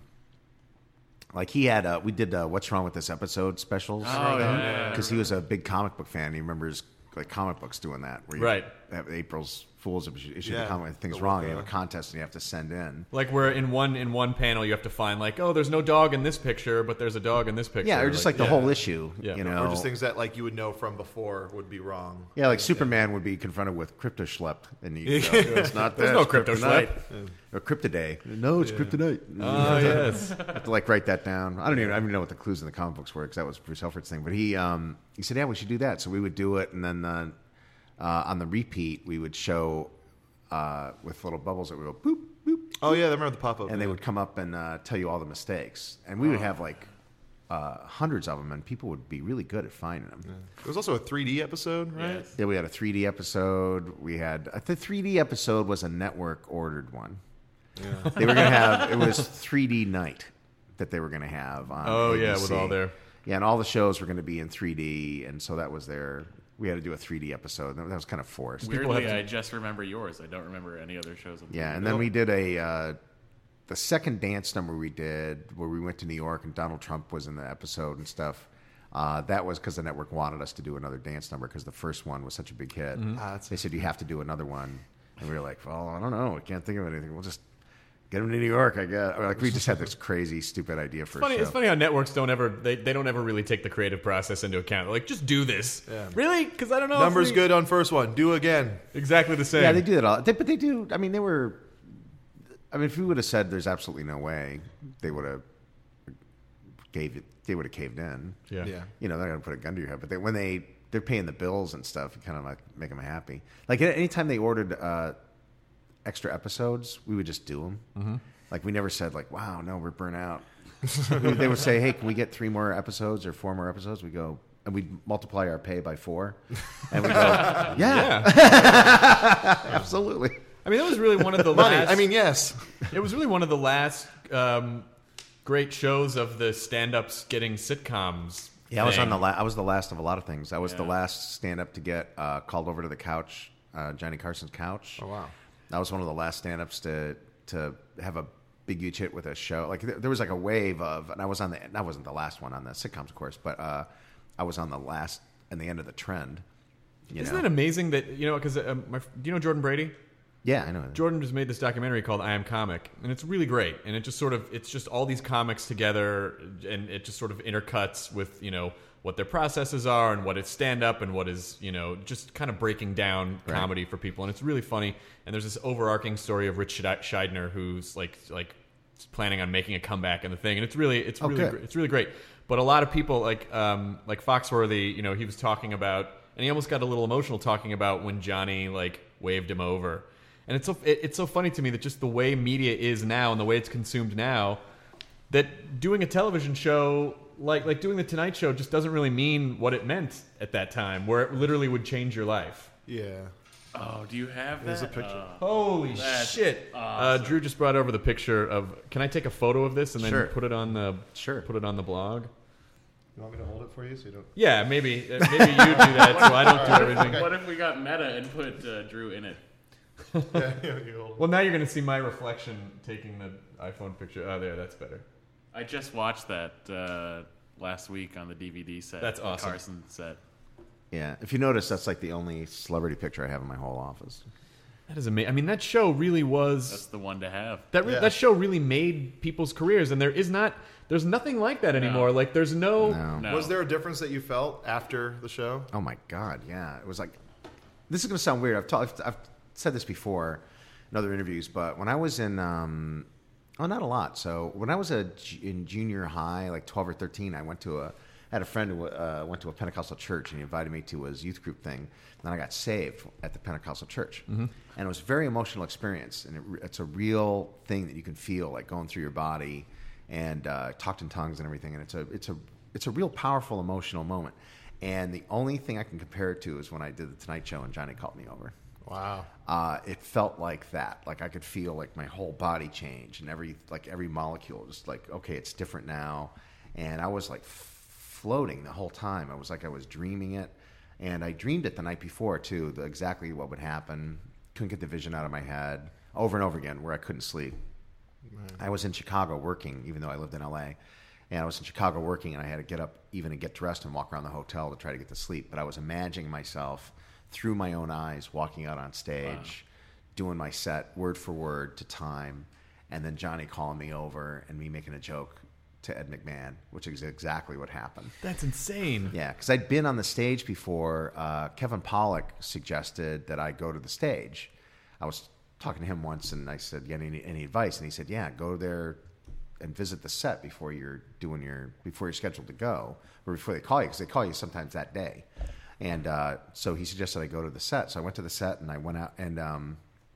Speaker 7: like he had uh, we did uh, What's Wrong with This Episode specials.
Speaker 9: Oh, yeah.
Speaker 7: because he was a big comic book fan. He remembers like comic books doing that, where you
Speaker 6: Right.
Speaker 7: have April's Fools issue issue
Speaker 8: Yeah.
Speaker 7: the comic things
Speaker 8: The-
Speaker 7: wrong.
Speaker 8: the-
Speaker 7: And you have a contest and you have to send in.
Speaker 6: Like where in one in one panel you have to find like, oh, there's no dog in this picture, but there's a dog in this picture.
Speaker 7: Yeah, or just like, the
Speaker 8: yeah.
Speaker 7: whole issue.
Speaker 6: Yeah.
Speaker 7: You
Speaker 6: Or
Speaker 7: know,
Speaker 8: Or just things that like you would know from before would be wrong.
Speaker 7: yeah, like Superman would be confronted with crypto schlepp, and you go, it's not that.
Speaker 6: There's no
Speaker 7: it's
Speaker 6: crypto
Speaker 7: kryptonite." Or cryptoday. No, it's kryptonite.
Speaker 6: Oh yes.
Speaker 7: I have to like write that down. I don't even I don't even know what the clues in the comic books were because that was Bruce Helford's thing. But he um, he said, yeah, we should do that. So we would do it, and then uh, uh, on the repeat we would show uh, with little bubbles that would go boop boop,
Speaker 8: Oh yeah, I remember the pop up.
Speaker 7: and they would come up and uh, tell you all the mistakes, and we would have like uh, hundreds of them, and people would be really good at finding them.
Speaker 8: It was also a three D episode, right?
Speaker 9: Yes.
Speaker 7: Yeah, we had a three D episode. We had uh, the three D episode was a network ordered one.
Speaker 8: Yeah.
Speaker 7: They were gonna have it was three D night that they were gonna have on
Speaker 6: Oh,
Speaker 7: A B C.
Speaker 6: yeah, with all their-
Speaker 7: yeah, and all the shows were gonna be in three D, and so that was their. We had to do a three D episode. That was kind of forced.
Speaker 9: Weirdly, I just remember yours. I don't remember any other shows. On
Speaker 7: Yeah, and then we did a uh, the second dance number we did where we went to New York and Donald Trump was in the episode and stuff. Uh, that was because the network wanted us to do another dance number because the first one was such a big hit.
Speaker 6: Mm-hmm.
Speaker 8: Ah, that's-
Speaker 7: They said you have to do another one, and we were like, "Well, I don't know. I can't think of anything. We'll just get him to New York, I guess." Or like we just had this crazy, stupid idea for
Speaker 6: Funny,
Speaker 7: a show.
Speaker 6: it's funny how networks don't ever they, they don't ever really take the creative process into account. They're like, just do this.
Speaker 8: Yeah.
Speaker 6: Really? Because I don't know. if
Speaker 8: Numbers
Speaker 6: we-
Speaker 8: good on first one. Do again.
Speaker 6: Exactly the same.
Speaker 7: Yeah, they do that all. They, but they do. I mean, they were. I mean, if we would have said there's absolutely no way, they would have gave it. They would have caved in.
Speaker 6: Yeah.
Speaker 8: Yeah.
Speaker 7: You know, they're going to put a gun to your head. But they, when they they're paying the bills and stuff, you kind of like make them happy. Like anytime they ordered uh, extra episodes, we would just do them. Mm-hmm. Like we never said like, "Wow, no, we're burnt out." We- they would say, "Hey, can we get three more episodes or four more episodes?" We go. And we multiply our pay by four, and we go, yeah, absolutely.
Speaker 6: I mean, that was really one of the
Speaker 8: Money.
Speaker 6: last.
Speaker 8: I mean, yes.
Speaker 6: it was really one of the last um, great shows of the stand-ups getting sitcoms.
Speaker 7: Yeah, I was
Speaker 6: thing.
Speaker 7: on the la- I was the last of a lot of things. I was the
Speaker 9: Yeah.
Speaker 7: last stand-up to get uh, called over to the couch, uh, Johnny Carson's couch.
Speaker 8: Oh wow.
Speaker 7: I was one of the last stand-ups to to have a big huge hit with a show. Like there, there was like a wave of, and I was on the. I wasn't the last one on the sitcoms, of course, but uh, I was on the last and the end of the trend. You
Speaker 6: Isn't
Speaker 7: know?
Speaker 6: that amazing that you know? Because um, my- do you know Jordan Brady?
Speaker 7: Yeah, I know.
Speaker 6: Jordan just made this documentary called I Am Comic, and it's really great. And it just sort of, it's just all these comics together, and it just sort of intercuts with, you know, what their processes are and what is stand-up and what is, you know, just kind of breaking down
Speaker 7: Right.
Speaker 6: comedy for people. And it's really funny. And there's this overarching story of Rich Scheidner, who's like, like planning on making a comeback in the thing. And it's really, it's
Speaker 7: Oh,
Speaker 6: really,
Speaker 7: good.
Speaker 6: gr- it's really great. But a lot of people, like, um, like Foxworthy, you know, he was talking about, and he almost got a little emotional talking about when Johnny, like, waved him over. And it's so it, it's so funny to me that just the way media is now and the way it's consumed now, that doing a television show like like doing the Tonight Show just doesn't really mean what it meant at that time, where it literally would change your life.
Speaker 8: Yeah.
Speaker 9: Oh, do you have that?
Speaker 8: There's a picture.
Speaker 9: Uh,
Speaker 6: Holy
Speaker 9: That's
Speaker 6: shit! Uh,
Speaker 9: awesome.
Speaker 6: Drew just brought over the picture of. Can I take a photo of this and then
Speaker 7: Sure.
Speaker 6: put it on the
Speaker 7: Sure.
Speaker 6: put it on the blog?
Speaker 8: You want me to hold it for you so you don't?
Speaker 6: Yeah, maybe uh, maybe you do that so I don't do everything.
Speaker 9: what if we got meta and put uh, Drew in it?
Speaker 8: Yeah, you hold it.
Speaker 6: Well, now you're going to see my reflection taking the iPhone picture. Oh, there, that's better.
Speaker 9: I just watched that uh, last week on the D V D set.
Speaker 6: That's
Speaker 9: the
Speaker 6: awesome.
Speaker 9: Carson set.
Speaker 7: Yeah, if you notice, that's like the only celebrity picture I have in my whole office.
Speaker 6: That is amazing. I mean, that show really was.
Speaker 9: That's the one to have.
Speaker 6: That re-
Speaker 8: Yeah.
Speaker 6: that show really made people's careers, and there is not. There's nothing like that anymore.
Speaker 9: No.
Speaker 6: like there's no.
Speaker 7: No.
Speaker 9: No.
Speaker 8: Was there a difference that you felt after the show?
Speaker 7: Oh my God, yeah. It was like, this is going to sound weird. I've, talked, I've said this before in other interviews, but when I was in, um, oh, not a lot. So when I was a, in junior high, like twelve or thirteen, I went to a, I had a friend who uh, went to a Pentecostal church, and he invited me to his youth group thing. And then I got saved at the Pentecostal church. Mm-hmm. And it was a very emotional experience. And it, it's a real thing that you can feel, like going through your body, and uh, talked in tongues and everything. And it's a, it's a, it's a real powerful emotional moment. And the only thing I can compare it to is when I did the Tonight Show and Johnny called me over.
Speaker 8: Wow.
Speaker 7: Uh, it felt like that. Like I could feel like my whole body change, and every like every molecule just like, okay, it's different now. And I was like f- floating the whole time. I was like I was dreaming it, and I dreamed it the night before too. The, exactly what would happen. Couldn't get the vision out of my head over and over again, where I couldn't sleep. Man. I was in Chicago working, even though I lived in L A. And I was in Chicago working, and I had to get up even to get dressed and walk around the hotel to try to get to sleep. But I was imagining myself through my own eyes walking out on stage, wow. doing my set word for word to time, and then Johnny calling me over and me making a joke to Ed McMahon, which is exactly what happened.
Speaker 6: That's insane.
Speaker 7: Yeah, because I'd been on the stage before. Uh, Kevin Pollak suggested that I go to the stage. I was talking to him once, and I said, "Yeah, any, any advice?" And he said, "Yeah, go there and visit the set before you're doing your before you're scheduled to go, or before they call you, because they call you sometimes that day." And uh, so he suggested I go to the set. So I went to the set, and I went out. And um,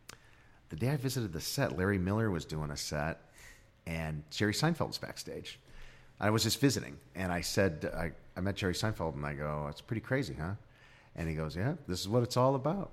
Speaker 7: the day I visited the set, Larry Miller was doing a set, and Jerry Seinfeld was backstage. I was just visiting, and I said, I, I met Jerry Seinfeld, and I go, "It's pretty crazy, huh?" And he goes, "Yeah, this is what it's all about."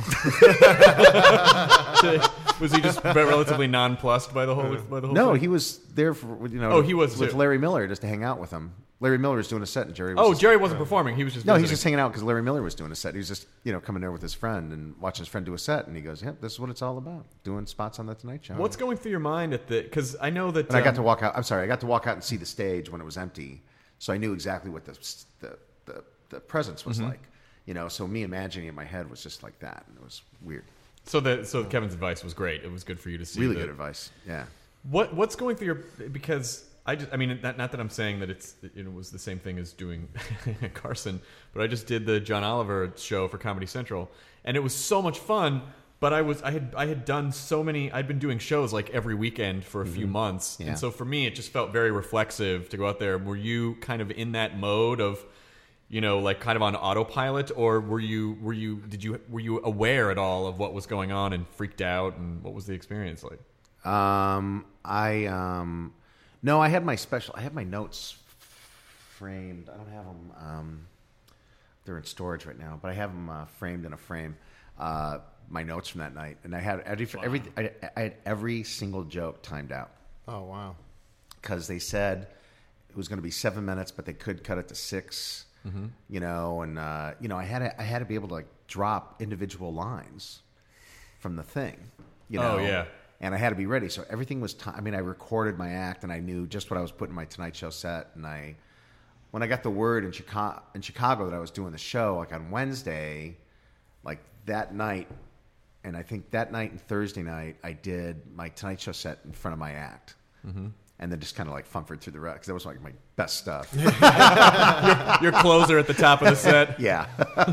Speaker 6: Was he just relatively nonplussed by the whole by the whole
Speaker 7: no
Speaker 6: thing?
Speaker 7: he was there for you know
Speaker 6: oh he was
Speaker 7: with
Speaker 6: too.
Speaker 7: Larry Miller just to hang out with him. Larry Miller was doing a set, and Jerry was
Speaker 6: oh
Speaker 7: just,
Speaker 6: Jerry wasn't performing, he was just
Speaker 7: no
Speaker 6: visiting.
Speaker 7: he's just hanging out because Larry Miller was doing a set. He was just you know coming there with his friend and watching his friend do a set, and he goes, "Yep, this is what it's all about, doing spots on the Tonight Show."
Speaker 6: What's going through your mind at the because I know that
Speaker 7: and um, I got
Speaker 6: um,
Speaker 7: to walk out I'm sorry I got to walk out and see the stage when it was empty, so I knew exactly what the the the, the presence was mm-hmm. like, you know so me imagining it in my head was just like that, and it was weird.
Speaker 6: So the so Kevin's advice was great. It was good for you to see.
Speaker 7: Really
Speaker 6: the,
Speaker 7: good advice. Yeah.
Speaker 6: What what's going through your because I just I mean not, not that I'm saying that it's it was the same thing as doing Carson, but I just did the John Oliver show for Comedy Central, and it was so much fun. But I was I had I had done so many. I'd been doing shows like every weekend for a mm-hmm. few months,
Speaker 7: yeah.
Speaker 6: and so for me it just felt very reflexive to go out there. Were you kind of in that mode of, you know, like kind of on autopilot, or were you were you did you were you aware at all of what was going on and freaked out, and what was the experience like?
Speaker 7: Um, I um, no, I had my special. I had my notes framed. I don't have them. Um, they're in storage right now, but I have them uh, framed in a frame. Uh, my notes from that night, and I had every wow. every I, I had every single joke timed out.
Speaker 8: Oh wow!
Speaker 7: Because they said it was going to be seven minutes, but they could cut it to six. Mm-hmm. You know, and uh, you know, I had to, I had to be able to like drop individual lines from the thing. You know,
Speaker 6: oh yeah,
Speaker 7: and I had to be ready. So everything was. T- I mean, I recorded my act, and I knew just what I was putting in my Tonight Show set. And I, when I got the word in Chicago, in Chicago that I was doing the show, like on Wednesday, like that night, and I think that night and Thursday night, I did my Tonight Show set in front of my act. Mm-hmm. And then just kind of like funkered through the rest, because that was like my best stuff.
Speaker 6: your, your closer at the top of the set.
Speaker 7: Yeah.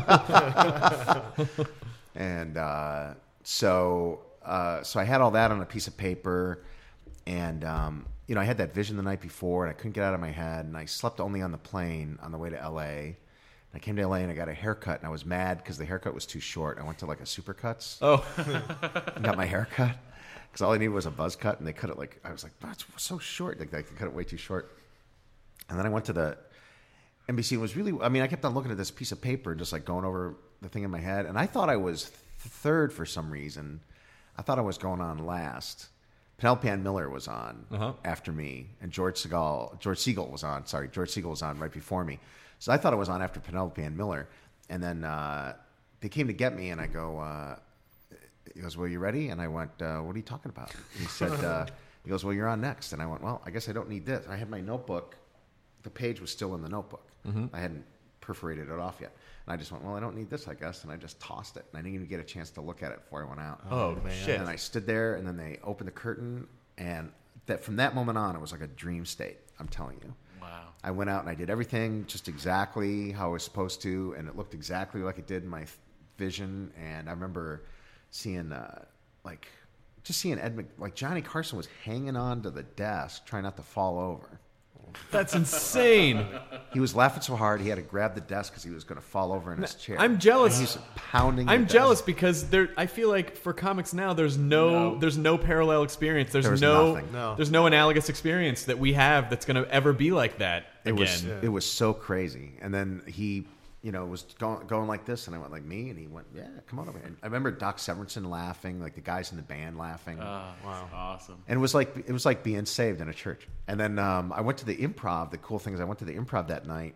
Speaker 7: and uh, so uh, so I had all that on a piece of paper, and um, you know I had that vision the night before, and I couldn't get it out of my head, and I slept only on the plane on the way to L A. And I came to L A and I got a haircut, and I was mad because the haircut was too short. I went to like a Supercuts.
Speaker 6: Oh.
Speaker 7: and got my haircut. Because all I needed was a buzz cut, and they cut it like, I was like, that's so short. Like, they cut it way too short. And then I went to the N B C. It was really, I mean, I kept on looking at this piece of paper, just like going over the thing in my head. And I thought I was th- third for some reason. I thought I was going on last. Penelope Ann Miller was on uh-huh. after me, and George Segal, George Segal was on. Sorry, George Segal was on right before me. So I thought I was on after Penelope Ann Miller. And then uh, they came to get me, and I go, uh, he goes, "Well, you ready?" And I went, uh, "What are you talking about?" He said, uh, he goes, "Well, you're on next." And I went, "Well, I guess I don't need this." And I had my notebook the page was still in the notebook.
Speaker 6: Mm-hmm.
Speaker 7: I hadn't perforated it off yet. And I just went, well, I don't need this, I guess. And I just tossed it. And I didn't even get a chance to look at it before I went out.
Speaker 6: Oh, man. Shit.
Speaker 7: And I stood there, and then they opened the curtain. And that from that moment on, it was like a dream state, I'm telling you.
Speaker 9: Wow.
Speaker 7: I went out and I did everything just exactly how I was supposed to. And it looked exactly like it did in my vision. And I remember seeing, uh, like... Just seeing Ed, Mc, like Johnny Carson was hanging on to the desk, trying not to fall over.
Speaker 6: That's insane.
Speaker 7: He was laughing so hard he had to grab the desk because he was going to fall over in his chair.
Speaker 6: I'm jealous.
Speaker 7: And he's pounding.
Speaker 6: I'm
Speaker 7: the
Speaker 6: jealous
Speaker 7: desk.
Speaker 6: because there. I feel like for comics now, there's no,
Speaker 9: No.
Speaker 6: there's no parallel experience. There's
Speaker 7: There was
Speaker 6: no,
Speaker 7: nothing.
Speaker 8: No.
Speaker 6: there's no analogous experience that we have that's going to ever be like that
Speaker 7: It
Speaker 6: again.
Speaker 7: was it was so crazy. And then he, you know, was going going like this, and I went like me, and he went, yeah, come on over. And I remember Doc Severinsen laughing, like the guys in the band laughing.
Speaker 9: Oh, wow. Awesome.
Speaker 7: And it was like it was like being saved in a church. And then um, I went to the Improv. The cool thing is I went to the Improv that night,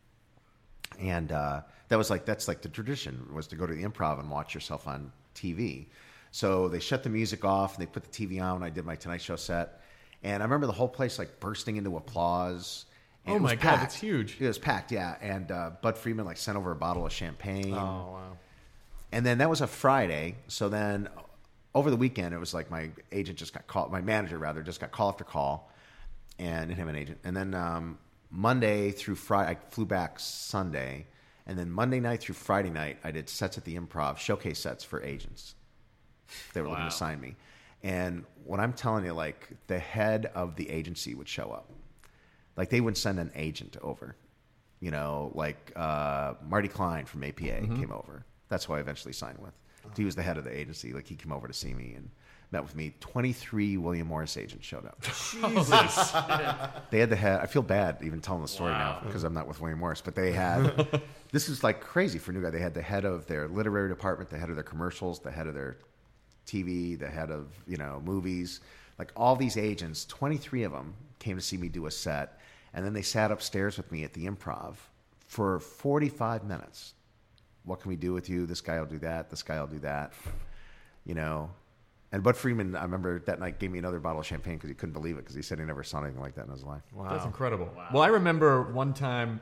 Speaker 7: and uh, that was like that's like the tradition was to go to the Improv and watch yourself on T V. So they shut the music off and they put the T V on. And I did my Tonight Show set, and I remember the whole place like bursting into applause. And
Speaker 6: Oh
Speaker 7: it was
Speaker 6: my God,
Speaker 7: packed.
Speaker 6: that's huge.
Speaker 7: It was packed, yeah. And uh, Bud Friedman like sent over a bottle of champagne.
Speaker 8: Oh, wow.
Speaker 7: And then that was a Friday. So then over the weekend, it was like my agent just got called, my manager rather, just got call after call, and him an agent. And then um, Monday through Friday, I flew back Sunday. And then Monday night through Friday night, I did sets at the Improv, showcase sets for agents. They were looking
Speaker 9: Wow.
Speaker 7: to sign me. And what I'm telling you, like the head of the agency would show up. Like they would send an agent over. You know, like uh, Marty Klein from A P A
Speaker 6: Mm-hmm.
Speaker 7: came over. That's who I eventually signed with. He was the head of the agency. Like he came over to see me and met with me. twenty-three William Morris agents showed up.
Speaker 9: Jesus.
Speaker 7: They had the head. I feel bad even telling the story
Speaker 9: Wow.
Speaker 7: now because I'm not with William Morris. But they had. This is like crazy for New Guy. They had the head of their literary department, the head of their commercials, the head of their T V, the head of you know movies. Like all these agents, twenty-three of them came to see me do a set, and then they sat upstairs with me at the Improv for forty-five minutes. What can we do with you? This guy will do that. This guy will do that. You know. And Bud Friedman, I remember that night, gave me another bottle of champagne because he couldn't believe it because he said he never saw anything like that in his life.
Speaker 8: Wow.
Speaker 6: That's incredible. Well, I remember one time.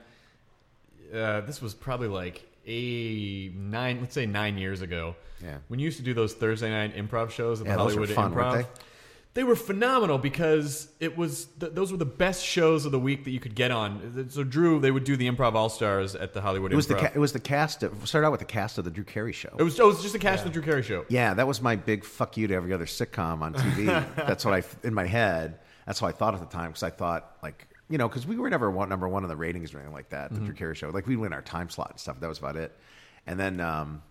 Speaker 6: Uh, this was probably like a nine, let's say nine years ago.
Speaker 7: Yeah.
Speaker 6: When you used to do those Thursday night improv shows at
Speaker 7: Yeah,
Speaker 6: the
Speaker 7: those were
Speaker 6: Hollywood
Speaker 7: fun,
Speaker 6: Improv.
Speaker 7: weren't they?
Speaker 6: They were phenomenal because it was th- those were the best shows of the week that you could get on. So Drew, they would do the Improv All Stars at the Hollywood
Speaker 7: It was
Speaker 6: Improv.
Speaker 7: the ca- it was the cast. Of, started out with the cast of the Drew Carey Show.
Speaker 6: it was oh, it was just a cast of the Drew Carey show.
Speaker 7: Yeah, that was my big fuck you to every other sitcom on T V. That's what I in my head. That's what I thought at the time because I thought like you know because we were never one, number one in the ratings or anything like that. The
Speaker 6: Mm-hmm.
Speaker 7: Drew Carey Show, like we'd win our time slot and stuff. That was about it. And then, um,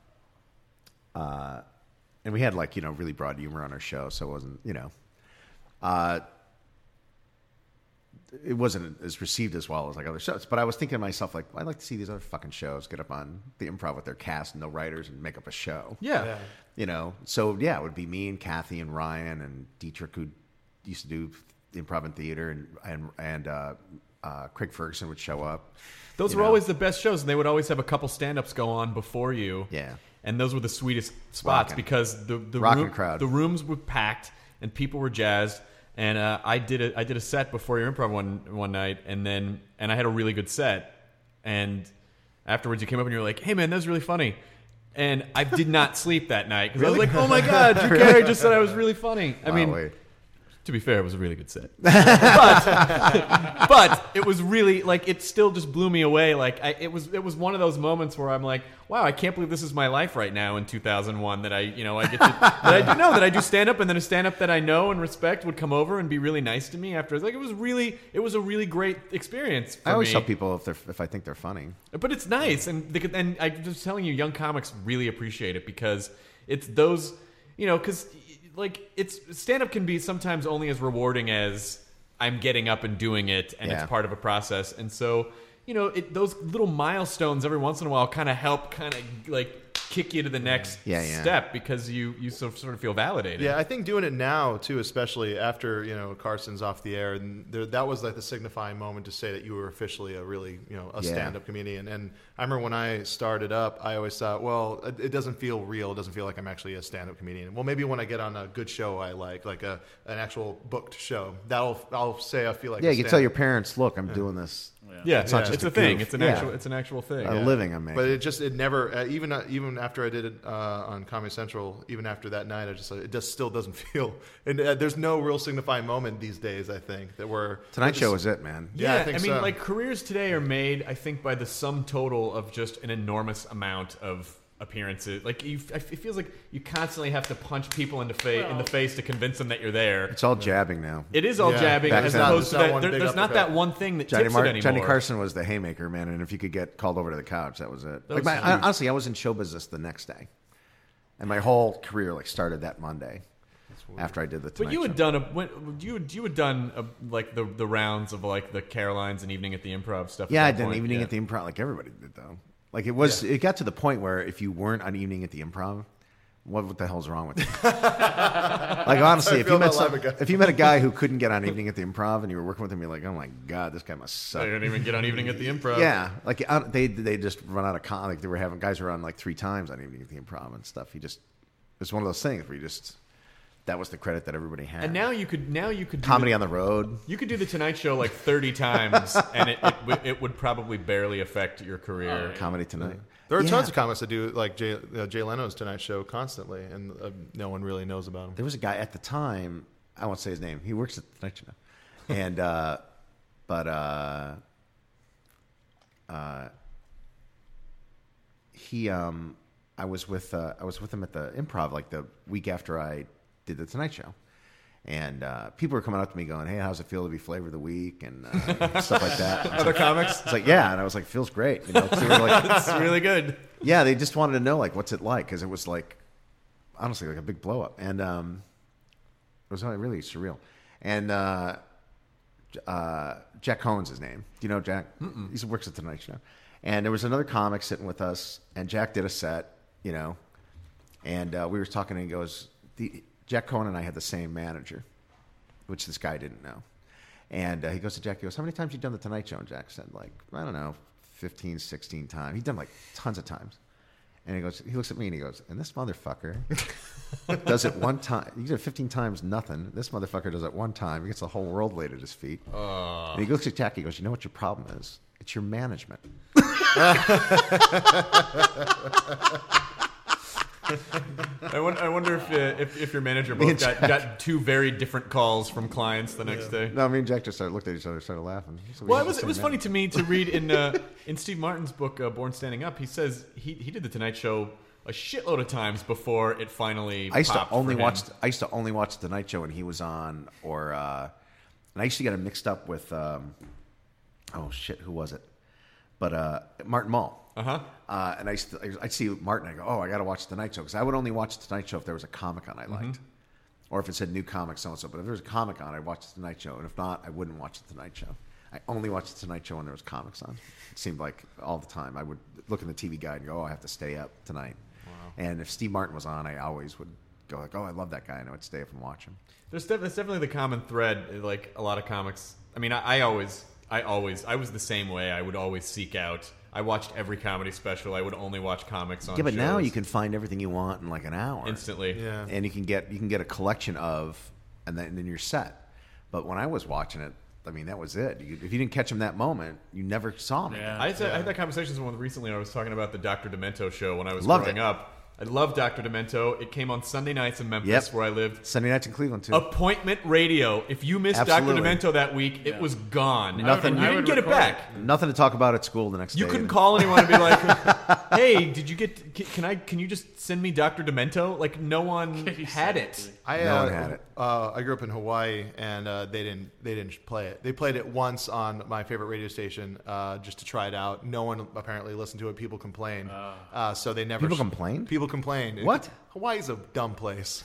Speaker 7: uh, and we had like you know really broad humor on our show, so it wasn't you know. Uh, it wasn't as received as well as like other shows, but I was thinking to myself, like, well, I'd like to see these other fucking shows get up on the Improv with their cast and no writers and make up a show.
Speaker 6: Yeah.
Speaker 8: Yeah.
Speaker 7: You know, so yeah, it would be me and Kathy and Ryan and Dietrich, who used to do Improv and theater, and and and uh, uh, Craig Ferguson would show up.
Speaker 6: Those
Speaker 7: you
Speaker 6: were
Speaker 7: know.
Speaker 6: always the best shows, and they would always have a couple stand-ups go on before you.
Speaker 7: Yeah.
Speaker 6: And those were the sweetest spots
Speaker 7: Rockin'.
Speaker 6: because the the,
Speaker 7: Rockin'
Speaker 6: room-
Speaker 7: crowd.
Speaker 6: the rooms were packed and people were jazzed. And uh, I did a I did a set before your improv one one night, and then and I had a really good set. And afterwards, you came up and you were like, "Hey, man, that was really funny." And I did not sleep that night because I was like, "Oh my god, Drew Carey just said I was really funny." I
Speaker 7: Wow,
Speaker 6: mean.
Speaker 7: wait.
Speaker 6: To be fair, it was a really good set, but but it was really like it still just blew me away. Like I, it was it was one of those moments where I'm like, wow, I can't believe this is my life right now in two thousand one. That I you know I get to that I do know that I do stand up, and then a stand up that I know and respect would come over and be really nice to me after. Like it was really it was a really great experience. For
Speaker 7: I always
Speaker 6: me.
Speaker 7: tell people if they're if I think they're funny.
Speaker 6: But it's nice, and they could, and I'm just telling you, young comics really appreciate it because it's those, you know, because like it's stand up can be sometimes only as rewarding as I'm getting up and doing it, and
Speaker 7: Yeah.
Speaker 6: it's part of a process, and so you know, it, those little milestones every once in a while kind of help, kind of like kick you to the next
Speaker 7: yeah, yeah.
Speaker 6: step because you you sort of, sort of feel validated.
Speaker 8: Yeah, I think doing it now too, especially after you know Carson's off the air, and there, that was like the signifying moment to say that you were officially a really you know a
Speaker 7: Yeah.
Speaker 8: stand-up comedian. And I remember when I started up, I always thought, well, it, it doesn't feel real. It doesn't feel like I'm actually a stand-up comedian. Well, maybe when I get on a good show, I like like a an actual booked show, that'll I'll say I feel like
Speaker 7: Yeah,
Speaker 8: a
Speaker 7: you can
Speaker 8: stand-up.
Speaker 7: tell your parents, look, I'm doing this.
Speaker 6: Yeah,
Speaker 7: It's not
Speaker 6: yeah,
Speaker 7: just
Speaker 6: it's
Speaker 7: a
Speaker 6: a thing.
Speaker 7: goof.
Speaker 6: It's an
Speaker 7: Yeah.
Speaker 6: actual. It's an actual thing.
Speaker 7: A living I'm making.
Speaker 8: But it just it never uh, even uh, even after I did it uh, on Comedy Central, even after that night, I just uh, it just still doesn't feel. And uh, there's no real signifying moment these days. I think that we're
Speaker 7: Tonight
Speaker 8: we're
Speaker 7: Show
Speaker 8: just-
Speaker 7: is it, man.
Speaker 8: Yeah,
Speaker 6: Yeah,
Speaker 8: I think
Speaker 6: mean,
Speaker 8: so.
Speaker 6: like careers today are made, I think, by the sum total of just an enormous amount of appearances. Like you, it feels like you constantly have to punch people in the face in the face to convince them that you're there.
Speaker 7: It's all jabbing now.
Speaker 6: It is all
Speaker 8: Yeah.
Speaker 6: jabbing,
Speaker 7: Back
Speaker 6: as
Speaker 7: then.
Speaker 6: opposed to
Speaker 8: There's not
Speaker 6: that.
Speaker 8: one
Speaker 6: There,
Speaker 8: big
Speaker 6: there's not
Speaker 8: uppercut.
Speaker 6: that one thing that
Speaker 7: Johnny,
Speaker 6: tips
Speaker 7: Mar-
Speaker 6: it anymore.
Speaker 7: Johnny Carson was the haymaker, man, and if you could get called over to the couch, that was it.
Speaker 6: That
Speaker 7: like
Speaker 6: was
Speaker 7: my, I,
Speaker 6: huge.
Speaker 7: honestly, I was in show business the next day, and my whole career like started that Monday after I did the. Tonight
Speaker 6: But you
Speaker 7: Show.
Speaker 6: had done a when, you had- you had done a, like the the rounds of like the Carolines and Evening at the Improv stuff.
Speaker 7: Yeah,
Speaker 6: at
Speaker 7: I
Speaker 6: that
Speaker 7: did an
Speaker 6: point.
Speaker 7: evening
Speaker 6: Yeah.
Speaker 7: at the Improv, like everybody did though. Like it was, it got to the point where if you weren't on evening at the Improv, what, what the hell's wrong with you? Like honestly,
Speaker 8: I
Speaker 7: if
Speaker 8: feel
Speaker 7: you met
Speaker 8: that
Speaker 7: some,
Speaker 8: live again.
Speaker 7: if you met a guy who couldn't get on evening at the Improv and you were working with him, you're like, oh my god, this guy must
Speaker 6: So
Speaker 7: suck.
Speaker 6: you didn't even get on Evening at the Improv.
Speaker 7: Yeah, like uh, they they just run out of con. Like they were having guys were on like three times on evening at the Improv and stuff. He just it's one of those things where you just that was the credit that everybody had.
Speaker 6: And now you could now you could do
Speaker 7: comedy
Speaker 6: the,
Speaker 7: on the road.
Speaker 6: You could do the Tonight Show like thirty times, and it, it w- it would probably barely affect your career.
Speaker 7: Comedy Tonight.
Speaker 8: There are
Speaker 7: Yeah.
Speaker 8: tons of comics that do like Jay, uh, Jay Leno's Tonight Show constantly, and uh, no one really knows about him.
Speaker 7: There was a guy at the time. I won't say his name. He works at the Tonight Show now, and uh, but uh, uh, he um, I was with uh, I was with him at the Improv like the week after I did the Tonight Show. And uh, people were coming up to me going, hey, how's it feel to be Flavor of the Week? And uh, stuff like that. And I was
Speaker 6: Other
Speaker 7: like,
Speaker 6: comics?
Speaker 7: It's like, yeah. And I was like, feels great. You know, 'cause they were like,
Speaker 6: It's really good.
Speaker 7: yeah, they just wanted to know, like, what's it like? Because it was, like, honestly, like a big blow up. And um, it was really surreal. And uh, uh, Jack Cohen's his name. Do you know Jack? He works at the Tonight Show. And there was another comic sitting with us, and Jack did a set, you know, and uh, we were talking, and he goes, the, Jack Cohen and I had the same manager, which this guy didn't know. And uh, he goes to Jack, he goes, how many times have you done the Tonight Show? And Jack said, like, I don't know, fifteen, sixteen times. He'd done, like, tons of times. And he goes, he looks at me and he goes, and this motherfucker does it one time. You did it fifteen times, nothing. This motherfucker does it one time. He gets the whole world laid at his feet.
Speaker 6: Uh.
Speaker 7: And he looks at Jack, he goes, you know what your problem is? It's your management.
Speaker 6: I wonder, I wonder if, uh, if if your manager both got, got two very different calls from clients the next day.
Speaker 7: No, me and Jack just started looked at each other, started laughing. So we
Speaker 6: Well,
Speaker 7: had
Speaker 6: it was
Speaker 7: the
Speaker 6: it was
Speaker 7: same
Speaker 6: funny
Speaker 7: manager.
Speaker 6: to me to read in uh, in Steve Martin's book uh, Born Standing Up. He says he he did the Tonight Show a shitload of times before it finally.
Speaker 7: I used to
Speaker 6: popped
Speaker 7: only
Speaker 6: for him.
Speaker 7: watch. I used to only watch the Tonight Show when he was on, or uh, and I used to get him mixed up with. Um, oh shit, who was it? But uh, Martin Mull.
Speaker 6: Uh-huh.
Speaker 7: Uh And I used to, I'd see Martin. I go, oh, I got to watch the Tonight Show because I would only watch the Tonight Show if there was a comic on I liked,
Speaker 6: Mm-hmm.
Speaker 7: or if it said new comic so and so. But if there was a comic on, I'd watch the Tonight Show, and if not, I wouldn't watch the Tonight Show. I only watched the Tonight Show when there was comics on. It seemed like all the time. I would look in the T V guide and go, oh, I have to stay up tonight. Wow. And if Steve Martin was on, I always would go like, oh, I love that guy, and I would stay up and watch him.
Speaker 6: There's, def- there's definitely the common thread. Like a lot of comics. I mean, I, I always, I always, I was the same way. I would always seek out. I watched every comedy special. I would only watch comics on.
Speaker 7: Yeah, but now
Speaker 6: shows
Speaker 7: you can find everything you want in like an hour
Speaker 6: instantly.
Speaker 8: Yeah.
Speaker 7: and you can get you can get a collection of, and then, and then you're set. But when I was watching it, I mean, that was it. You, if you didn't catch him that moment, you never saw him.
Speaker 9: Yeah.
Speaker 6: I had, I had that conversation with one recently. I was talking about the Doctor Demento show when I was
Speaker 7: Loved
Speaker 6: growing
Speaker 7: it.
Speaker 6: up. I loved Doctor Demento. It came on Sunday nights in Memphis,
Speaker 7: Yep.
Speaker 6: where I lived.
Speaker 7: Sunday nights in Cleveland too.
Speaker 6: Appointment radio. If you missed
Speaker 7: Absolutely.
Speaker 6: Doctor Demento that week, it was gone.
Speaker 7: Nothing-
Speaker 6: And you
Speaker 7: I
Speaker 6: didn't
Speaker 9: would
Speaker 6: get it
Speaker 9: record
Speaker 6: back.
Speaker 7: Nothing to talk about at school the next
Speaker 6: You
Speaker 7: day.
Speaker 6: couldn't call anyone and be like, "Hey, did you get? Can I? Can you just send me Doctor Demento?" Like no one
Speaker 9: You
Speaker 6: had
Speaker 9: sent
Speaker 6: it.
Speaker 9: it to me.
Speaker 8: I,
Speaker 7: No
Speaker 8: uh,
Speaker 7: one had it.
Speaker 8: Uh, I grew up in Hawaii, and uh, they didn't they didn't play it. They played it once on my favorite radio station uh, just to try it out. No one apparently listened to it. People complained, uh, so they never.
Speaker 7: People complained?
Speaker 8: People People complain.
Speaker 7: What?
Speaker 8: Hawaii's a dumb place.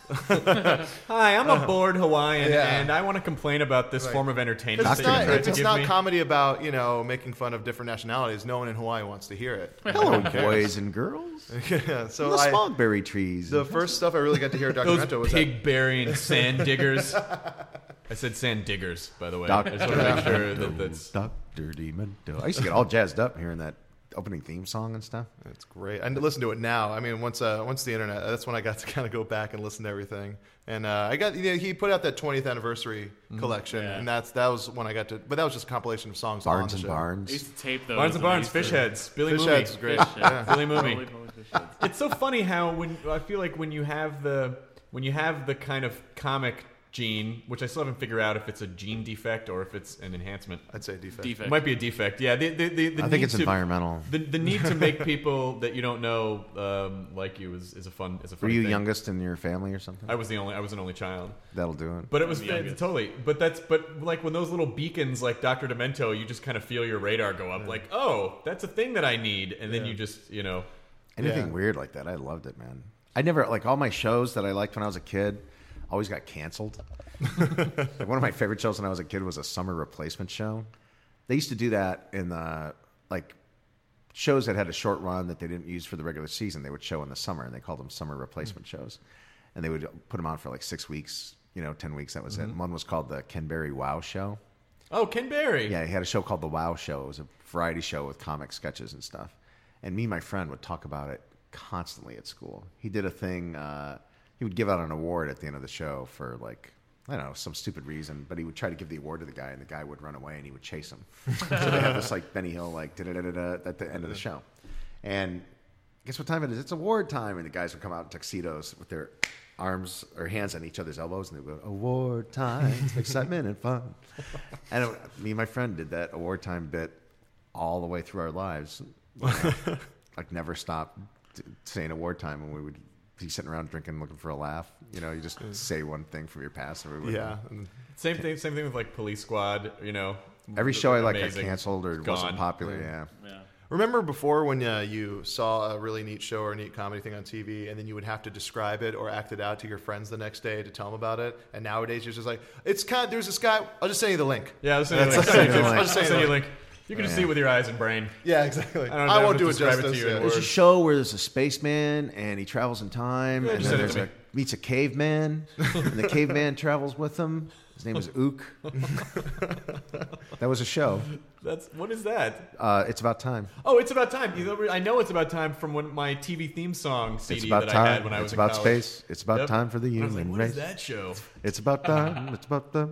Speaker 6: Hi, I'm a bored Hawaiian,
Speaker 8: Yeah.
Speaker 6: and I want to complain about this
Speaker 8: Right.
Speaker 6: form of entertainment
Speaker 8: It's
Speaker 6: that you
Speaker 8: not,
Speaker 6: tried
Speaker 8: it's,
Speaker 6: to
Speaker 8: it's
Speaker 6: give
Speaker 8: not
Speaker 6: me.
Speaker 8: comedy about, you know, making fun of different nationalities. No one in Hawaii wants to hear it.
Speaker 7: Hello, boys and girls.
Speaker 8: yeah, so
Speaker 7: the
Speaker 8: I,
Speaker 7: smogberry trees.
Speaker 8: the first stuff I really got to hear at Doctor
Speaker 6: Those
Speaker 8: Demento was that
Speaker 6: pig-bearing sand diggers. I said sand diggers, by the way.
Speaker 7: Doc-
Speaker 6: I just want to make sure that that's...
Speaker 7: Doctor Demento. I used to get all jazzed up hearing that opening theme song and stuff.
Speaker 8: It's great. I listen to it now. I mean, once uh, once the internet, that's when I got to kind of go back and listen to everything. And uh, I got, you know, he put out that twentieth anniversary collection,
Speaker 9: Yeah.
Speaker 8: and that's that was when I got to. But that was just a compilation of songs
Speaker 7: Barnes
Speaker 8: on
Speaker 7: and
Speaker 8: the show.
Speaker 9: I
Speaker 7: Barnes.
Speaker 9: used to tape those.
Speaker 6: Barnes and
Speaker 9: I
Speaker 6: Barnes,
Speaker 9: used to-
Speaker 6: Fish Heads, Billy
Speaker 8: Fish
Speaker 6: Movie.
Speaker 8: Heads is great.
Speaker 9: Fish
Speaker 8: Yeah.
Speaker 9: Heads.
Speaker 6: Billy Movie.
Speaker 9: Totally, totally Fish Heads.
Speaker 6: It's so funny how when I feel like when you have the when you have the kind of comic gene, which I still haven't figured out if it's a gene defect or if it's an enhancement.
Speaker 8: I'd say defect.
Speaker 9: Defect.
Speaker 6: It might be a defect. Yeah, the, the, the, the
Speaker 7: I think
Speaker 6: need
Speaker 7: it's
Speaker 6: to-
Speaker 7: environmental.
Speaker 6: The, the need to make people that you don't know um, like you is, is a fun is a
Speaker 7: Were
Speaker 6: funny
Speaker 7: you
Speaker 6: thing.
Speaker 7: youngest in your family or something?
Speaker 6: I was the only I was an only child.
Speaker 7: That'll do it.
Speaker 6: But it was
Speaker 9: the youngest.
Speaker 6: totally. But that's but like when those little beacons like Doctor Demento, you just kind of feel your radar go up. Like, oh, that's a thing that I need, and then you just you know.
Speaker 7: Anything
Speaker 8: Yeah.
Speaker 7: weird like that, I loved it, man. I never like all my shows that I liked when I was a kid always got canceled. Like one of my favorite shows when I was a kid was a summer replacement show. They used to do that in the like shows that had a short run that they didn't use for the regular season. They would show in the summer, and they called them summer replacement shows. And they would put them on for like six weeks, you know, ten weeks. That was it. And one was called the Ken Berry Wow Show.
Speaker 6: Oh, Ken Berry.
Speaker 7: Yeah, he had a show called The Wow Show. It was a variety show with comic sketches and stuff. And me and my friend would talk about it constantly at school. He did a thing, uh, he would give out an award at the end of the show for like, I don't know, some stupid reason, but he would try to give the award to the guy and the guy would run away and he would chase him. So they have this like Benny Hill, like da-da-da-da-da at the end of the show. And guess what time it is? It's award time. And the guys would come out in tuxedos with their arms or hands on each other's elbows and they would go, award time, excitement and fun. And it, me and my friend did that award time bit all the way through our lives. You know, like never stop t- saying award time when we would be sitting around drinking, looking for a laugh. You know, you just say one thing from your past. And we would,
Speaker 8: Yeah. And
Speaker 6: Same thing. Same thing with like Police Squad. You know,
Speaker 7: Every show I like got
Speaker 6: Amazing.
Speaker 7: canceled or
Speaker 6: It's
Speaker 7: wasn't
Speaker 6: gone.
Speaker 7: popular. Yeah.
Speaker 9: Yeah.
Speaker 8: remember before when uh, you saw a really neat show or a neat comedy thing on T V, and then you would have to describe it or act it out to your friends the next day to tell them about it. And nowadays you're just like, it's kind of, there's this guy. I'll just send you the link.
Speaker 6: Yeah, I'll send you a link.
Speaker 7: That's- send you the
Speaker 6: I'll
Speaker 7: link.
Speaker 6: just send you a link. You can just see it with your eyes and brain.
Speaker 8: Yeah, exactly.
Speaker 6: I don't
Speaker 8: I,
Speaker 6: know
Speaker 8: won't
Speaker 6: if
Speaker 8: do it
Speaker 6: describe it to
Speaker 8: justice.
Speaker 6: you in
Speaker 8: yeah.
Speaker 6: words.
Speaker 7: There's a show where there's a spaceman and he travels in time,
Speaker 6: Yeah,
Speaker 7: and
Speaker 6: just
Speaker 7: then
Speaker 6: send it
Speaker 7: there's
Speaker 6: to
Speaker 7: a meets a caveman, and the caveman travels with him. His name is Ook. That was a show.
Speaker 6: That's what is that?
Speaker 7: Uh, it's about time.
Speaker 6: Oh, it's about time. You know, I know it's about time from when my T V theme song C D
Speaker 7: It's about
Speaker 6: that
Speaker 7: time.
Speaker 6: I had when I was
Speaker 7: it's
Speaker 6: in
Speaker 7: about
Speaker 6: college.
Speaker 7: space. It's about
Speaker 6: Yep.
Speaker 7: time for the
Speaker 6: I was
Speaker 7: human
Speaker 6: like, what
Speaker 7: race.
Speaker 6: is that show?
Speaker 7: It's about time. It's about time.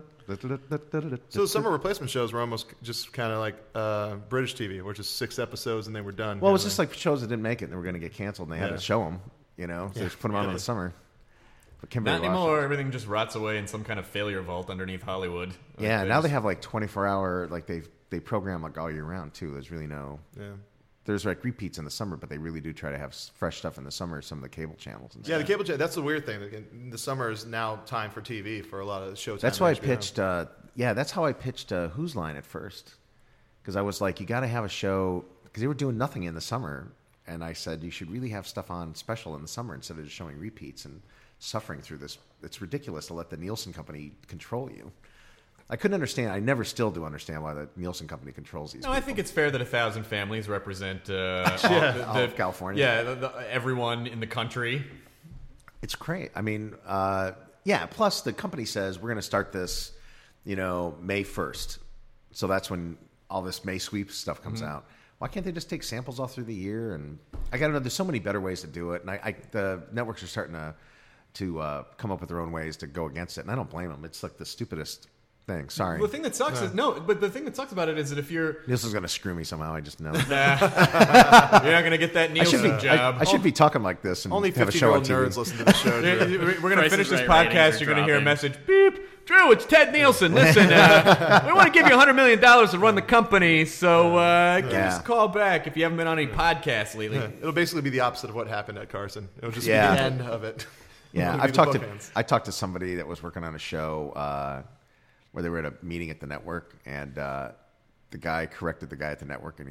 Speaker 8: So summer replacement shows were almost just kind of like uh, British T V, which is six episodes and they were done.
Speaker 7: Well, it was
Speaker 8: kinda
Speaker 7: just like shows that didn't make it and they were going to get canceled, and they had
Speaker 8: Yeah.
Speaker 7: to show them. You know, so they just put them on in the summer. But Kimberly
Speaker 6: Not
Speaker 7: Ross-
Speaker 6: anymore. Everything just rots away in some kind of failure vault underneath Hollywood. Like,
Speaker 7: Yeah, now
Speaker 6: just-
Speaker 7: they have like twenty-four hour, like they they program like all year round too. There's really no,
Speaker 8: Yeah.
Speaker 7: there's like repeats in the summer, but they really do try to have s- fresh stuff in the summer. Some of the cable channels. And
Speaker 8: Yeah, the
Speaker 7: stuff.
Speaker 8: cable channel. That's the weird thing. Like, the summer is now time for T V for a lot of Showtime.
Speaker 7: That's why I
Speaker 8: and H B O.
Speaker 7: pitched. Uh, yeah, that's how I pitched uh, Who's Line at first, because I was like, you got to have a show because they were doing nothing in the summer, and I said you should really have stuff on special in the summer instead of just showing repeats and suffering through this. It's ridiculous to let the Nielsen company control you. I couldn't understand. I never still do understand why the Nielsen company controls these.
Speaker 6: No, I
Speaker 7: people.
Speaker 6: think it's fair that a thousand families represent uh, all,
Speaker 7: Yeah.
Speaker 6: the,
Speaker 7: All
Speaker 6: the-
Speaker 7: of California.
Speaker 6: Yeah, the, the, everyone in the country.
Speaker 7: It's great. I mean, uh, yeah. Plus, the company says we're going to start this, you know, May first. So that's when all this May sweep stuff comes
Speaker 6: Mm-hmm.
Speaker 7: out. Why can't they just take samples all through the year? And I got to know. There's so many better ways to do it. And I, I the networks are starting to to uh, come up with their own ways to go against it. And I don't blame them. It's like the stupidest thing. Sorry,
Speaker 6: Well, the thing that sucks is no, but the thing that sucks about it is that if you're
Speaker 7: Nielsen's going to screw me somehow. I just know.
Speaker 6: nah, you're not gonna get that
Speaker 7: I should
Speaker 6: Nielsen
Speaker 7: be. I,
Speaker 6: job.
Speaker 7: I should be talking like this and
Speaker 8: Only
Speaker 7: have a
Speaker 8: fifty
Speaker 7: show
Speaker 8: year
Speaker 7: on
Speaker 8: old
Speaker 7: T V.
Speaker 8: nerds listen to the show. Drew.
Speaker 6: We're going to
Speaker 9: Price
Speaker 6: finish
Speaker 9: is
Speaker 6: this
Speaker 9: Right
Speaker 6: podcast.
Speaker 9: ratings are
Speaker 6: You're going to hear a
Speaker 9: dropping.
Speaker 6: message. Beep, Drew, it's Ted Nielsen. Listen, uh, we want to give you one hundred million dollars to run the company, so uh, give
Speaker 7: Yeah.
Speaker 6: us a call back if you haven't been on any podcasts lately.
Speaker 8: It'll basically be the opposite of what happened at Carson. It'll just
Speaker 7: Yeah.
Speaker 8: be the end of it.
Speaker 7: Yeah,
Speaker 8: It'll be
Speaker 7: I've
Speaker 8: the
Speaker 7: talked to
Speaker 8: bookends.
Speaker 7: I talked to somebody that was working on a show uh, where they were at a meeting at the network, and uh, the guy corrected the guy at the network, and he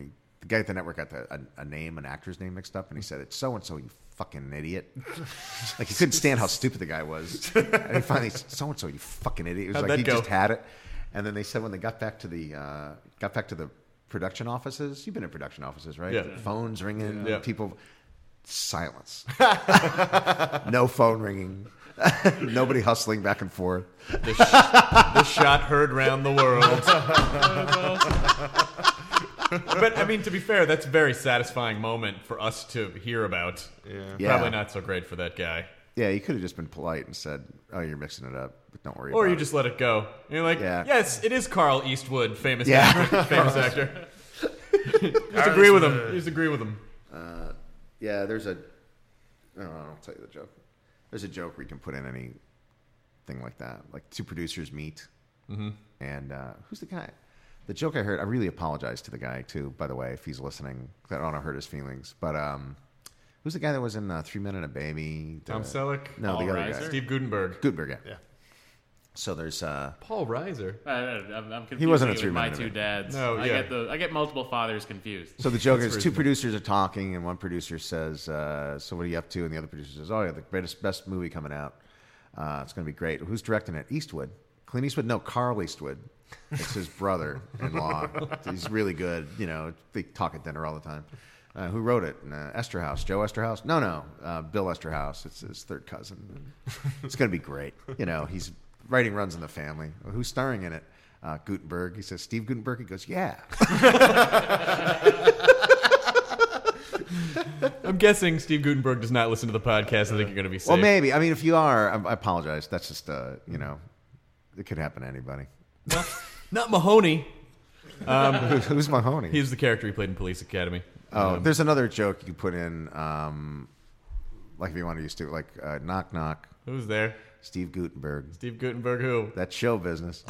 Speaker 7: the guy at the network got the, a, a name, an actor's name mixed up, and he said, it's so-and-so, you fucking idiot. Like, he couldn't stand how stupid the guy was. And he finally said, so-and-so, you fucking idiot. It was
Speaker 6: How'd
Speaker 7: like
Speaker 6: that
Speaker 7: he
Speaker 6: go?
Speaker 7: just had it. And then they said when they got back to the uh, got back to the production offices, you've been in production offices, right?
Speaker 6: Yeah.
Speaker 7: Phones ringing,
Speaker 6: Yeah.
Speaker 7: people, silence. No phone ringing. Nobody hustling back and forth.
Speaker 6: The, sh- the shot heard round the world. But, I mean, to be fair, that's a very satisfying moment for us to hear about.
Speaker 8: Yeah.
Speaker 7: Yeah.
Speaker 6: Probably not so great for that guy.
Speaker 7: Yeah, you could have just been polite and said, oh, you're mixing it up, but don't worry
Speaker 6: Or
Speaker 7: about
Speaker 6: you
Speaker 7: it.
Speaker 6: just let it go. And you're like,
Speaker 7: Yeah.
Speaker 6: yes, it is Carl Eastwood, famous
Speaker 7: Yeah.
Speaker 6: actor. Famous actor. Just agree with him. Just agree with him.
Speaker 7: Uh, yeah, there's a... I don't know, I'll tell you the joke. There's a joke where you can put in anything like that. Like two producers meet,
Speaker 6: Mm-hmm.
Speaker 7: and uh, who's the guy? The joke I heard, I really apologize to the guy, too, by the way, if he's listening. I don't want to hurt his feelings. But um, who's the guy that was in uh, Three Men and a Baby?
Speaker 6: Tom
Speaker 7: The-
Speaker 6: Selleck?
Speaker 7: No,
Speaker 9: Paul
Speaker 7: the other
Speaker 9: Reiser?
Speaker 7: guy.
Speaker 6: Steve Gutenberg.
Speaker 7: Gutenberg, yeah.
Speaker 8: Yeah.
Speaker 7: So there's... Uh,
Speaker 6: Paul Reiser.
Speaker 9: I, I, I'm, I'm
Speaker 7: He wasn't a
Speaker 9: confusing it
Speaker 7: three
Speaker 9: with my
Speaker 7: minute
Speaker 9: two
Speaker 7: man.
Speaker 9: dads.
Speaker 6: No,
Speaker 9: I
Speaker 6: yeah.
Speaker 9: get the I get multiple fathers confused.
Speaker 7: So the joke
Speaker 6: That's
Speaker 7: is two
Speaker 6: reasonable.
Speaker 7: producers are talking, and one producer says, uh, so what are you up to? And the other producer says, oh, yeah, the greatest, best movie coming out. Uh, it's going to be great. Who's directing it? Eastwood. Clint Eastwood? No, Carl Eastwood. It's his brother-in-law. He's really good. You know, they talk at dinner all the time. Uh, who wrote it? Uh, Esterhaus. Joe Esterhaus? No, no. Uh, Bill Esterhaus. It's his third cousin. It's going to be great. You know, he's writing runs in the family. Who's starring in it? Uh, Gutenberg. He says, Steve Gutenberg? He goes, yeah.
Speaker 6: I'm guessing Steve Gutenberg does not listen to the podcast. I think you're going to be safe.
Speaker 7: Well, maybe. I mean, if you are, I, I apologize. That's just, uh, you know, it could happen to anybody.
Speaker 6: Not Mahoney. Um,
Speaker 7: Who's Mahoney?
Speaker 6: He's the character he played in Police Academy.
Speaker 7: Oh,
Speaker 6: Um,
Speaker 7: there's another joke you could put in, um, like if you want to use to, like uh, knock knock.
Speaker 6: Who's there?
Speaker 7: Steve Gutenberg.
Speaker 6: Steve Gutenberg who?
Speaker 7: That's show business.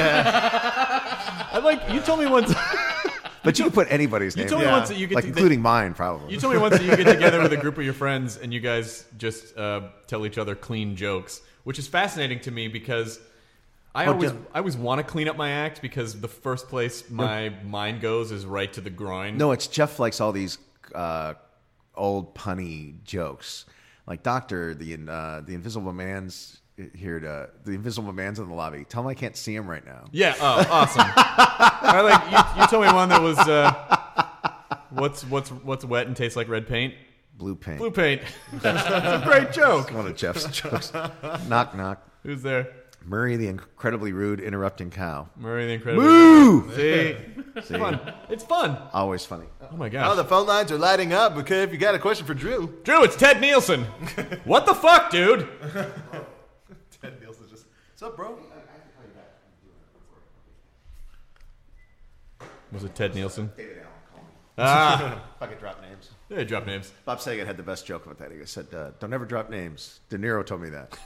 Speaker 6: I like, you told me once...
Speaker 7: But you could put anybody's
Speaker 6: You
Speaker 7: name.
Speaker 6: told me
Speaker 7: in.
Speaker 6: once that you get
Speaker 7: like
Speaker 6: to-
Speaker 7: including mine, probably.
Speaker 6: You told me once that you get together with a group of your friends and you guys just uh, tell each other clean jokes, which is fascinating to me because I
Speaker 7: Oh,
Speaker 6: always
Speaker 7: don't-
Speaker 6: I always want to clean up my act because the first place my mind goes is right to the groin.
Speaker 7: No, it's Jeff likes all these uh, old punny jokes, like Doctor the uh, the Invisible Man's here to the Invisible Man's in the lobby. Tell him I can't see him right now.
Speaker 6: Yeah. Oh, awesome. I like you, you told me one that was uh, what's what's what's wet and tastes like red paint.
Speaker 7: Blue paint.
Speaker 6: Blue paint. That's a great joke.
Speaker 7: One of Jeff's jokes. Knock knock.
Speaker 6: Who's there?
Speaker 7: Murray the incredibly rude interrupting cow.
Speaker 6: Murray the Incredible.
Speaker 7: Moo!
Speaker 6: See, it's fun. It's fun.
Speaker 7: Always funny.
Speaker 6: Oh my gosh.
Speaker 8: Oh, the phone lines are lighting up because if you got a question for Drew.
Speaker 6: Drew, it's Ted Nielsen. What the fuck, dude?
Speaker 8: Ted Nielsen's just, what's up, bro?
Speaker 6: Was it Ted Nielsen?
Speaker 7: David Allen called me.
Speaker 6: Ah,
Speaker 7: If I could drop names.
Speaker 6: yeah, drop names.
Speaker 7: Bob Saget had the best joke about that. He said, uh, don't ever drop names. De Niro told me that.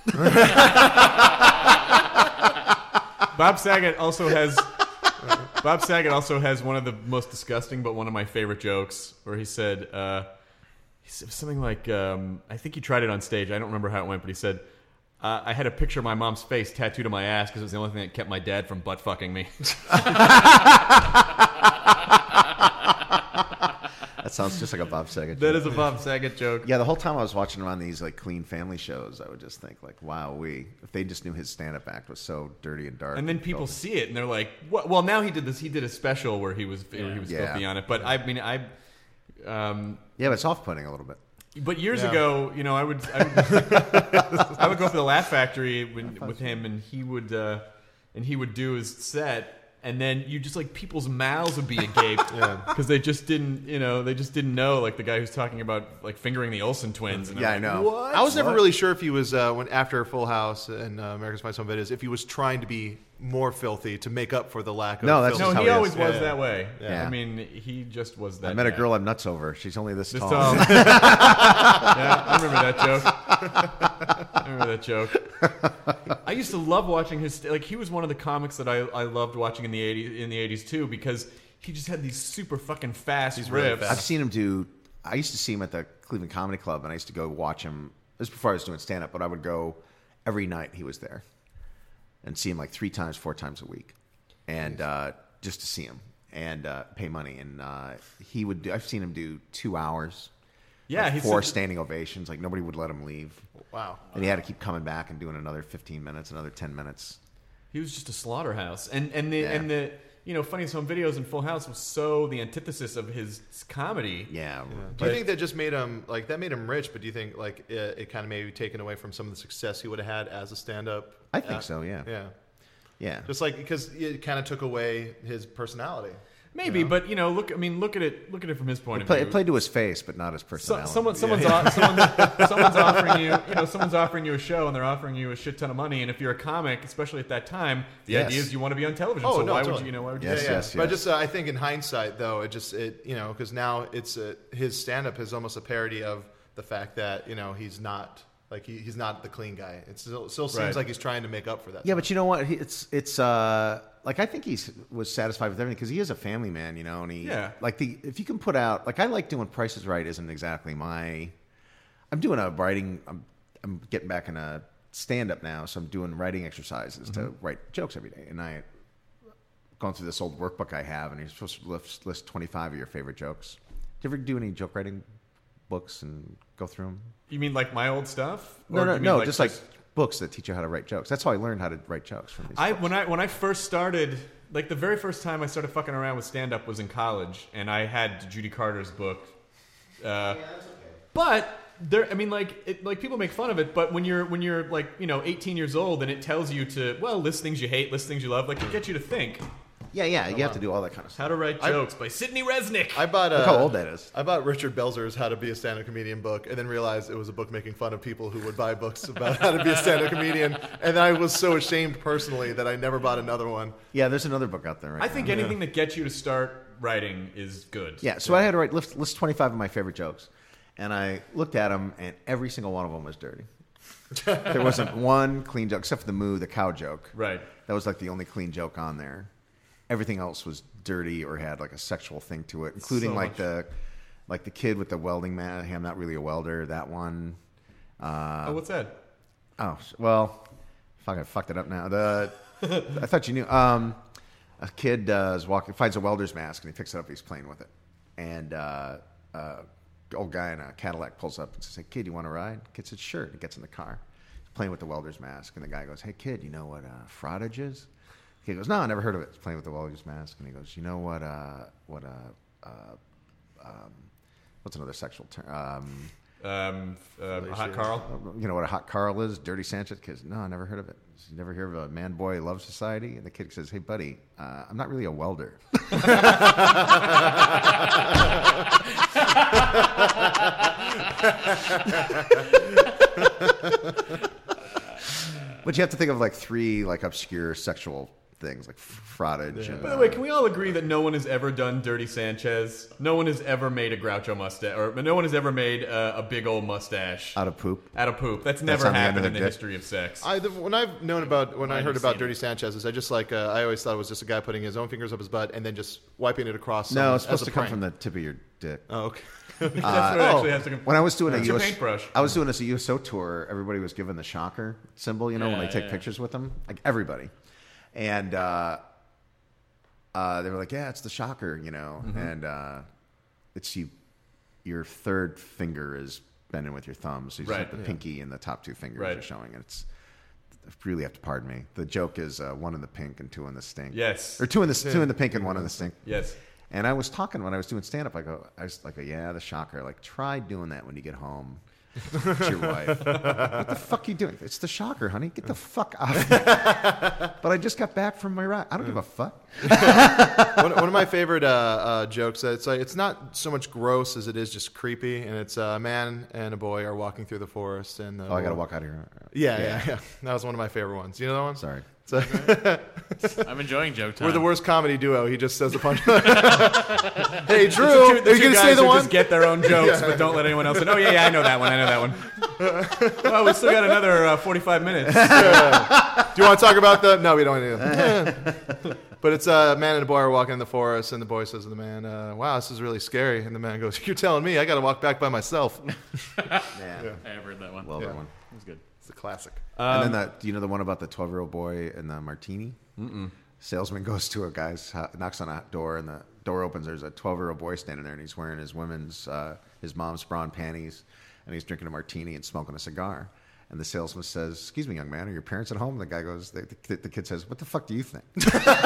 Speaker 6: Bob Saget also has. Bob Saget also has one of the most disgusting, but one of my favorite jokes, where he said, uh, he said something like, um, I think he tried it on stage. I don't remember how it went, but he said, uh, "I had a picture of my mom's face tattooed on my ass because it was the only thing that kept my dad from butt fucking me."
Speaker 7: That sounds just like a Bob Saget
Speaker 6: That
Speaker 7: joke.
Speaker 6: is a Bob Saget joke.
Speaker 7: Yeah, the whole time I was watching him on these like clean family shows, I would just think like, wow, we if they just knew his stand-up act was so dirty and dark.
Speaker 6: And then people see it and they're like, "What?" Well, now he did this. He did a special where he was where he was
Speaker 7: Yeah.
Speaker 6: filthy on it. But I mean, I. Um,
Speaker 7: yeah, but it's off-putting a little bit.
Speaker 6: But years
Speaker 8: Yeah.
Speaker 6: ago, you know, I would I would, I would go to the Laugh Factory when, with him, and he would uh, and he would do his set, and then you just like people's mouths would be agape because they just didn't, you know, they just didn't know, like the guy who's talking about like fingering the Olsen twins. And
Speaker 7: Yeah,
Speaker 6: I'm
Speaker 7: I
Speaker 6: like,
Speaker 7: know.
Speaker 6: What?
Speaker 8: I was never
Speaker 7: What?
Speaker 8: really sure if he was uh, when after Full House and uh, America's Funniest Home Videos, if he was trying to be more filthy to make up for the lack of.
Speaker 7: No, that's
Speaker 6: No,
Speaker 7: just how
Speaker 6: he
Speaker 7: he is.
Speaker 6: always was
Speaker 8: Yeah.
Speaker 6: that way.
Speaker 7: Yeah.
Speaker 6: I mean, he just was that.
Speaker 7: I met a
Speaker 6: guy.
Speaker 7: girl I'm nuts over. She's only this,
Speaker 6: This
Speaker 7: tall.
Speaker 6: tall. Yeah, I remember that joke. I remember that joke. I used to love watching his st- like he was one of the comics that I, I loved watching in the eighties in the eighties too because he just had these super fucking fast
Speaker 8: He's
Speaker 6: riffs.
Speaker 8: really fast.
Speaker 7: I've seen him do. I used to see him at the Cleveland Comedy Club, and I used to go watch him. This was before I was doing stand-up, but I would go every night. He was there, and see him like three times, four times a week, and uh, just to see him. and uh, pay money. And uh, he would. Do, I've seen him do two hours.
Speaker 6: Yeah,
Speaker 7: like
Speaker 6: he's
Speaker 7: four
Speaker 6: such a-
Speaker 7: standing ovations. Like nobody would let him leave.
Speaker 8: Wow.
Speaker 7: And he had to keep coming back and doing another fifteen minutes, another ten minutes.
Speaker 6: He was just a slaughterhouse, and and the
Speaker 7: Yeah.
Speaker 6: and the you know Funniest Home Videos and Full House was so the antithesis of his comedy.
Speaker 7: Yeah.
Speaker 8: Do
Speaker 7: But
Speaker 8: you think that just made him like that made him rich? But do you think like it, it kind of maybe taken away from some of the success he would have had as a stand-up?
Speaker 7: I think
Speaker 8: act?
Speaker 7: so. Yeah.
Speaker 8: Yeah.
Speaker 7: Yeah.
Speaker 8: Just like because it kind of took away his personality.
Speaker 6: Maybe,
Speaker 8: you know?
Speaker 6: but you know, look. I mean, look at it. Look at it from his point
Speaker 7: It,
Speaker 6: of
Speaker 7: play,
Speaker 6: view.
Speaker 7: it played to his face, but not his
Speaker 6: So,
Speaker 7: personality.
Speaker 6: someone, someone's, off, someone, someone's offering you, you know, someone's offering you a show, and they're offering you a shit ton of money. And if you're a comic, especially at that time, the
Speaker 7: Yes.
Speaker 6: idea is you want to be on television.
Speaker 8: Oh,
Speaker 6: so
Speaker 8: no,
Speaker 6: why
Speaker 8: totally.
Speaker 6: would you, you know, why would you?
Speaker 7: Yes,
Speaker 6: do
Speaker 8: yeah,
Speaker 6: that?
Speaker 7: yes,
Speaker 8: But
Speaker 7: yes.
Speaker 8: just uh, I think in hindsight, though, it just it you know because now it's uh, his stand-up is almost a parody of the fact that you know he's not like he, he's not the clean guy. It still, still seems
Speaker 6: Right.
Speaker 8: like he's trying to make up for that.
Speaker 7: Yeah, but you know what? He, it's it's uh like I think he was satisfied with everything because he is a family man, you know, and he
Speaker 6: Yeah.
Speaker 7: like the if you can put out like I like doing Price is Right isn't exactly my. I'm doing a writing. I'm I'm getting back in a stand up now, so I'm doing writing exercises
Speaker 6: Mm-hmm.
Speaker 7: to write jokes every day, and I going through this old workbook I have, and you're supposed to list, list twenty-five of your favorite jokes. Do you ever do any joke writing books and go through them?
Speaker 6: You mean like my old stuff?
Speaker 7: No,
Speaker 6: Or
Speaker 7: no,
Speaker 6: do you mean
Speaker 7: no, just like books that teach you how to write jokes. That's how I learned how to write jokes from these.
Speaker 6: I
Speaker 7: books.
Speaker 6: when I when I first started, like the very first time I started fucking around with stand up was in college, and I had Judy Carter's book. Uh, But there, I mean, like, it, like people make fun of it. But when you're when you're like you know eighteen years old, and it tells you to well list things you hate, list things you love, like it gets you to think
Speaker 7: Yeah, yeah, you have to do all that kind of stuff.
Speaker 6: how to write jokes by Sidney Resnick.
Speaker 8: I bought uh,
Speaker 7: Look how old that is.
Speaker 8: I bought Richard Belzer's How to Be a Stand-Up Comedian book, and then realized it was a book making fun of people who would buy books about how to be a stand-up comedian. And I was so ashamed personally that I never bought another one.
Speaker 7: Yeah, there's another book out there right
Speaker 6: I think
Speaker 7: now.
Speaker 6: anything that gets you to start writing is good.
Speaker 7: Yeah, so I had to write list, list twenty-five of my favorite jokes, and I looked at them, and every single one of them was dirty. There wasn't one clean joke except for the moo, the cow joke.
Speaker 6: Right.
Speaker 7: That was like the only clean joke on there. Everything else was dirty or had like a sexual thing to it, including
Speaker 6: So
Speaker 7: like
Speaker 6: much.
Speaker 7: the like the kid with the welding mat. Hey, I'm not really a welder. That one. Uh,
Speaker 6: Oh, what's that?
Speaker 7: Oh, well, fuck, I fucked it up now. The I thought you knew. Um, a kid uh, is walking, finds a welder's mask, and he picks it up. He's playing with it, and uh, uh, old guy in a Cadillac pulls up and says, "Hey, kid, you want to ride?" Kid says, "Sure." And he gets in the car, he's playing with the welder's mask, and the guy goes, "Hey, kid, you know what uh, frottage is?" The kid goes, "No, I never heard of it." He's playing with the welder's mask, and he goes, "You know what? Uh, what? Uh, uh, um, what's another sexual term?" Um,
Speaker 6: Um, uh, Hot Carl.
Speaker 7: You know what a hot Carl is? Dirty Sanchez? Because no, I never heard of it. You never hear of a man boy love society? And the kid says, "Hey, buddy, uh, I'm not really a welder." But you have to think of like three like obscure sexual things like frottage. And,
Speaker 6: By the way, can we all agree that no one has ever done Dirty Sanchez? No one has ever made a Groucho mustache, or no one has ever made a, a big old mustache
Speaker 7: out of poop.
Speaker 6: out of poop. That's never
Speaker 7: on the end of
Speaker 6: happened
Speaker 7: the
Speaker 6: in the
Speaker 7: dick.
Speaker 6: history of sex.
Speaker 8: I, the, when I've known about, when I
Speaker 9: I've
Speaker 8: heard about
Speaker 9: seen
Speaker 8: Dirty
Speaker 9: it.
Speaker 8: Sanchez, is I just like, uh, I always thought it was just a guy putting his own fingers up his butt and then just wiping it across.
Speaker 7: No,
Speaker 8: someone
Speaker 7: it's supposed
Speaker 8: as a
Speaker 7: to come
Speaker 8: prank.
Speaker 7: from the tip of your dick.
Speaker 8: Oh, okay.
Speaker 6: That's what it actually has to come.
Speaker 7: When I was doing a
Speaker 6: It's
Speaker 7: U
Speaker 6: your
Speaker 7: S,
Speaker 6: paintbrush.
Speaker 7: I was doing this a U S O tour. Everybody was given the shocker symbol, you know, when
Speaker 9: Yeah,
Speaker 7: they take
Speaker 9: yeah.
Speaker 7: pictures with them, like everybody, and uh, uh, they were like, "Yeah, it's the shocker," you know,
Speaker 6: Mm-hmm.
Speaker 7: and uh, it's you. Your third finger is bending with your thumb, so you just
Speaker 6: Right.
Speaker 7: have the pinky and the top two fingers
Speaker 6: Right.
Speaker 7: are showing. And it's you really have to pardon me. The joke is uh, one in the pink and two in the stink.
Speaker 6: Yes.
Speaker 7: or two in the two in the pink and one in the stink.
Speaker 6: Yes.
Speaker 7: And I was talking when I was doing stand up. I go, I was like, yeah, the shocker. Like, try doing that when you get home to your wife. What the fuck are you doing? It's the shocker, honey. Get the fuck out of here. But I just got back from my ride. I don't give a fuck.
Speaker 8: one, one of my favorite uh, uh, jokes. It's like, it's not so much gross as it is just creepy. And it's a man and a boy are walking through the forest. And the
Speaker 7: Oh, I got to
Speaker 8: boy-
Speaker 7: walk out of here.
Speaker 8: Yeah, yeah, yeah. That was one of my favorite ones. You know that one?
Speaker 7: Sorry.
Speaker 8: So,
Speaker 9: I'm enjoying joke time.
Speaker 8: we're the worst comedy duo. He just says the punchline. Hey, Drew,
Speaker 6: Two,
Speaker 8: are
Speaker 6: the
Speaker 8: you
Speaker 6: two
Speaker 8: going to
Speaker 6: guys
Speaker 8: say the
Speaker 6: who
Speaker 8: one?
Speaker 6: just get their own jokes, but don't let anyone else know. Oh yeah, yeah, I know that one. I know that one. Well, we still got another uh, forty-five minutes.
Speaker 8: Do you want to talk about the? No, we don't need to. But it's a man and a boy are walking in the forest, and the boy says to the man, uh, "Wow, this is really scary." And the man goes, "You're telling me I got to walk back by myself."
Speaker 7: Yeah.
Speaker 9: I have heard that one.
Speaker 7: Well
Speaker 8: Yeah.
Speaker 7: done one.
Speaker 9: It was good.
Speaker 8: It's a classic.
Speaker 7: and then that, do you know the one about the twelve-year-old boy and the martini? Mm-mm. Salesman goes to a guy's house, knocks on a door, and the door opens. There's a twelve-year-old boy standing there, and he's wearing his women's, uh, his mom's bra and panties, and he's drinking a martini and smoking a cigar. And the salesman says, "Excuse me, young man, are your parents at home?" And the guy goes, the, the, the kid says, "What the fuck do you think?"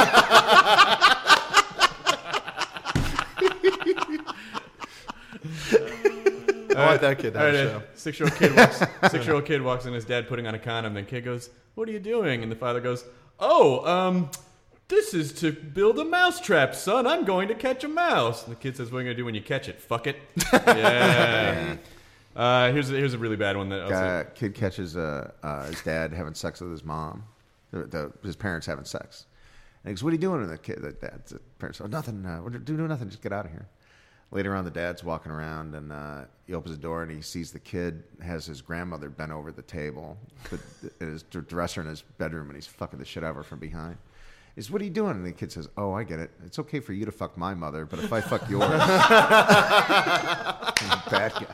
Speaker 8: I want that kid to have a show.
Speaker 6: Six-year-old kid walks. Six-year-old kid walks in. His dad putting on a condom. The kid goes, "What are you doing?" And the father goes, "Oh, um, this is to build a mousetrap, son. I'm going to catch a mouse." And the kid says, "What are you going to do when you catch it? Fuck it." Yeah. Uh, here's a, here's a really bad one that also...
Speaker 7: Guy, kid catches uh, uh, his dad having sex with his mom. The, the, his parents having sex. And he goes, "What are you doing?" And the kid, the dad, the parents, "Oh, nothing. Uh, we're doing nothing. Just get out of here." Later on, the dad's walking around, and uh, he opens the door, and he sees the kid has his grandmother bent over the table, the, the, his dresser in his bedroom, and he's fucking the shit out of her from behind. He says, "What are you doing?" And the kid says, "Oh, I get it. It's okay for you to fuck my mother, but if I fuck yours..." Bad guy.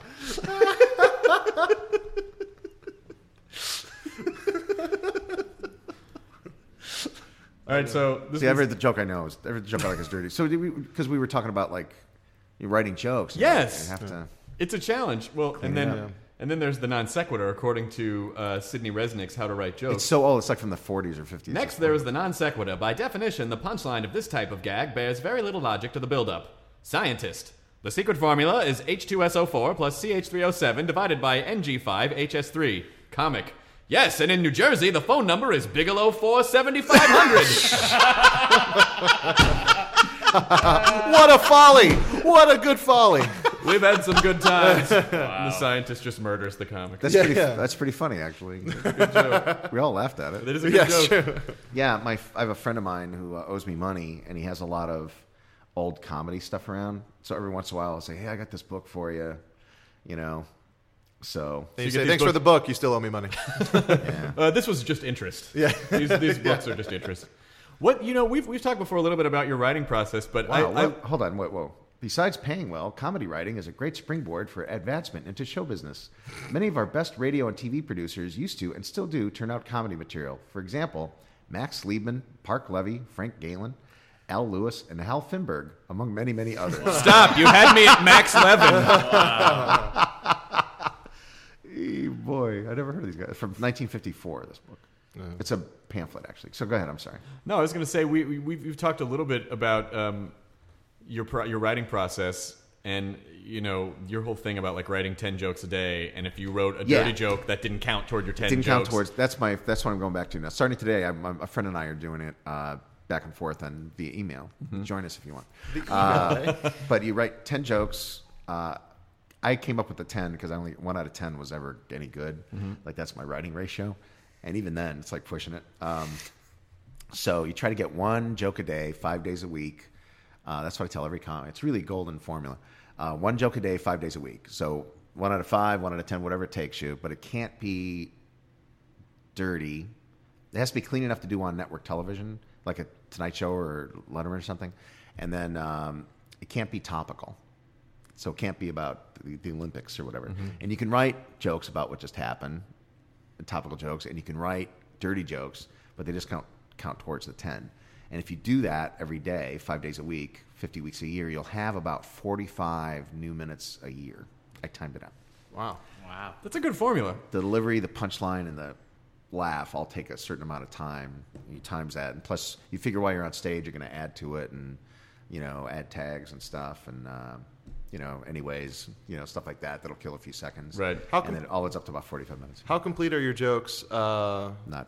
Speaker 6: All right, so... This
Speaker 7: See, every the joke I know is... Every joke I like is dirty. So, because we, we were talking about, like... You're writing jokes.
Speaker 6: Yes,
Speaker 7: you have to.
Speaker 6: It's a challenge. Well, and then
Speaker 7: up.
Speaker 6: and then there's the non sequitur, according to uh, Sidney Resnick's How to Write Jokes.
Speaker 7: It's so old. It's like from the forties or fifties.
Speaker 6: Next, there is the non sequitur. By definition, the punchline of this type of gag bears very little logic to the build-up. Scientist. The secret formula is H two S O four plus C H three O seven divided by N G five H S three. Comic. Yes, and in New Jersey, the phone number is Bigelow four seventy-five hundred.
Speaker 8: What a folly! What a good folly!
Speaker 6: We've had some good times. Wow. The scientist just murders the comic.
Speaker 7: That's,
Speaker 8: yeah,
Speaker 7: pretty,
Speaker 8: yeah.
Speaker 7: that's pretty funny, actually.
Speaker 6: Good joke.
Speaker 7: We all laughed at it.
Speaker 6: That is a good
Speaker 8: Yeah,
Speaker 6: joke.
Speaker 8: sure.
Speaker 7: Yeah, my I have a friend of mine who uh, owes me money, and he has a lot of old comedy stuff around. So every once in a while, I'll say, "Hey, I got this book for you," you know. So,
Speaker 8: And you
Speaker 6: So you get
Speaker 8: say,
Speaker 6: these
Speaker 8: "Thanks for
Speaker 6: books-
Speaker 8: the book. You still owe me money."
Speaker 7: yeah.
Speaker 6: Uh, this was just interest.
Speaker 8: Yeah.
Speaker 6: These, these books are just interest. What you know, we've we've talked before a little bit about your writing process, but
Speaker 7: Wow,
Speaker 6: I, I
Speaker 7: what- hold on, wait, whoa. Besides paying well, comedy writing is a great springboard for advancement into show business. Many of our best radio and T V producers used to and still do turn out comedy material. For example, Max Liebman, Park Levy, Frank Galen, Al Lewis, and Hal Finberg, among many, many others.
Speaker 6: stop. You had me at Max Levin. Wow.
Speaker 7: Hey, boy, I never heard of these guys. From nineteen fifty-four, this book. It's a pamphlet, actually. So go ahead, I'm sorry.
Speaker 6: No, I was going to say we, we we've, we've talked a little bit about um, your pro, your writing process, and you know your whole thing about like writing ten jokes a day, and if you wrote a
Speaker 7: Yeah.
Speaker 6: dirty joke that didn't count toward your ten
Speaker 7: Didn't
Speaker 6: jokes.
Speaker 7: count towards. That's my. That's what I'm going back to now. Starting today, I'm, I'm, a friend and I are doing it uh, back and forth and via email. Join us if you want. Uh, but you write ten jokes. Uh, I came up with the ten because I only one out of ten was ever any good. Like that's my writing ratio, and even then, it's like pushing it. Um, so you try to get one joke a day, five days a week. Uh, that's what I tell every comic. It's really a golden formula. Uh, one joke a day, five days a week. So one out of five, one out of ten, whatever it takes you. But it can't be dirty. It has to be clean enough to do on network television, like a Tonight Show or Letterman or something. And then um, it can't be topical. So it can't be about the, the Olympics or whatever. Mm-hmm. And you can write jokes about what just happened, topical jokes, and you can write dirty jokes, but they just count count towards the ten. And if you do that every day, five days a week, fifty weeks a year, you'll have about forty-five new minutes a year. I timed it out.
Speaker 8: Wow.
Speaker 9: Wow.
Speaker 6: That's a good formula.
Speaker 7: The delivery, the punchline, and the laugh all take a certain amount of time. You times that, and plus you figure while you're on stage, you're going to add to it, and you know, add tags and stuff, and uh, you know, anyways, you know, stuff like that that'll kill a few seconds.
Speaker 6: Right.
Speaker 8: How
Speaker 7: and
Speaker 8: com-
Speaker 7: then it all adds up to about forty-five minutes.
Speaker 8: How complete are your jokes? Uh,
Speaker 7: Not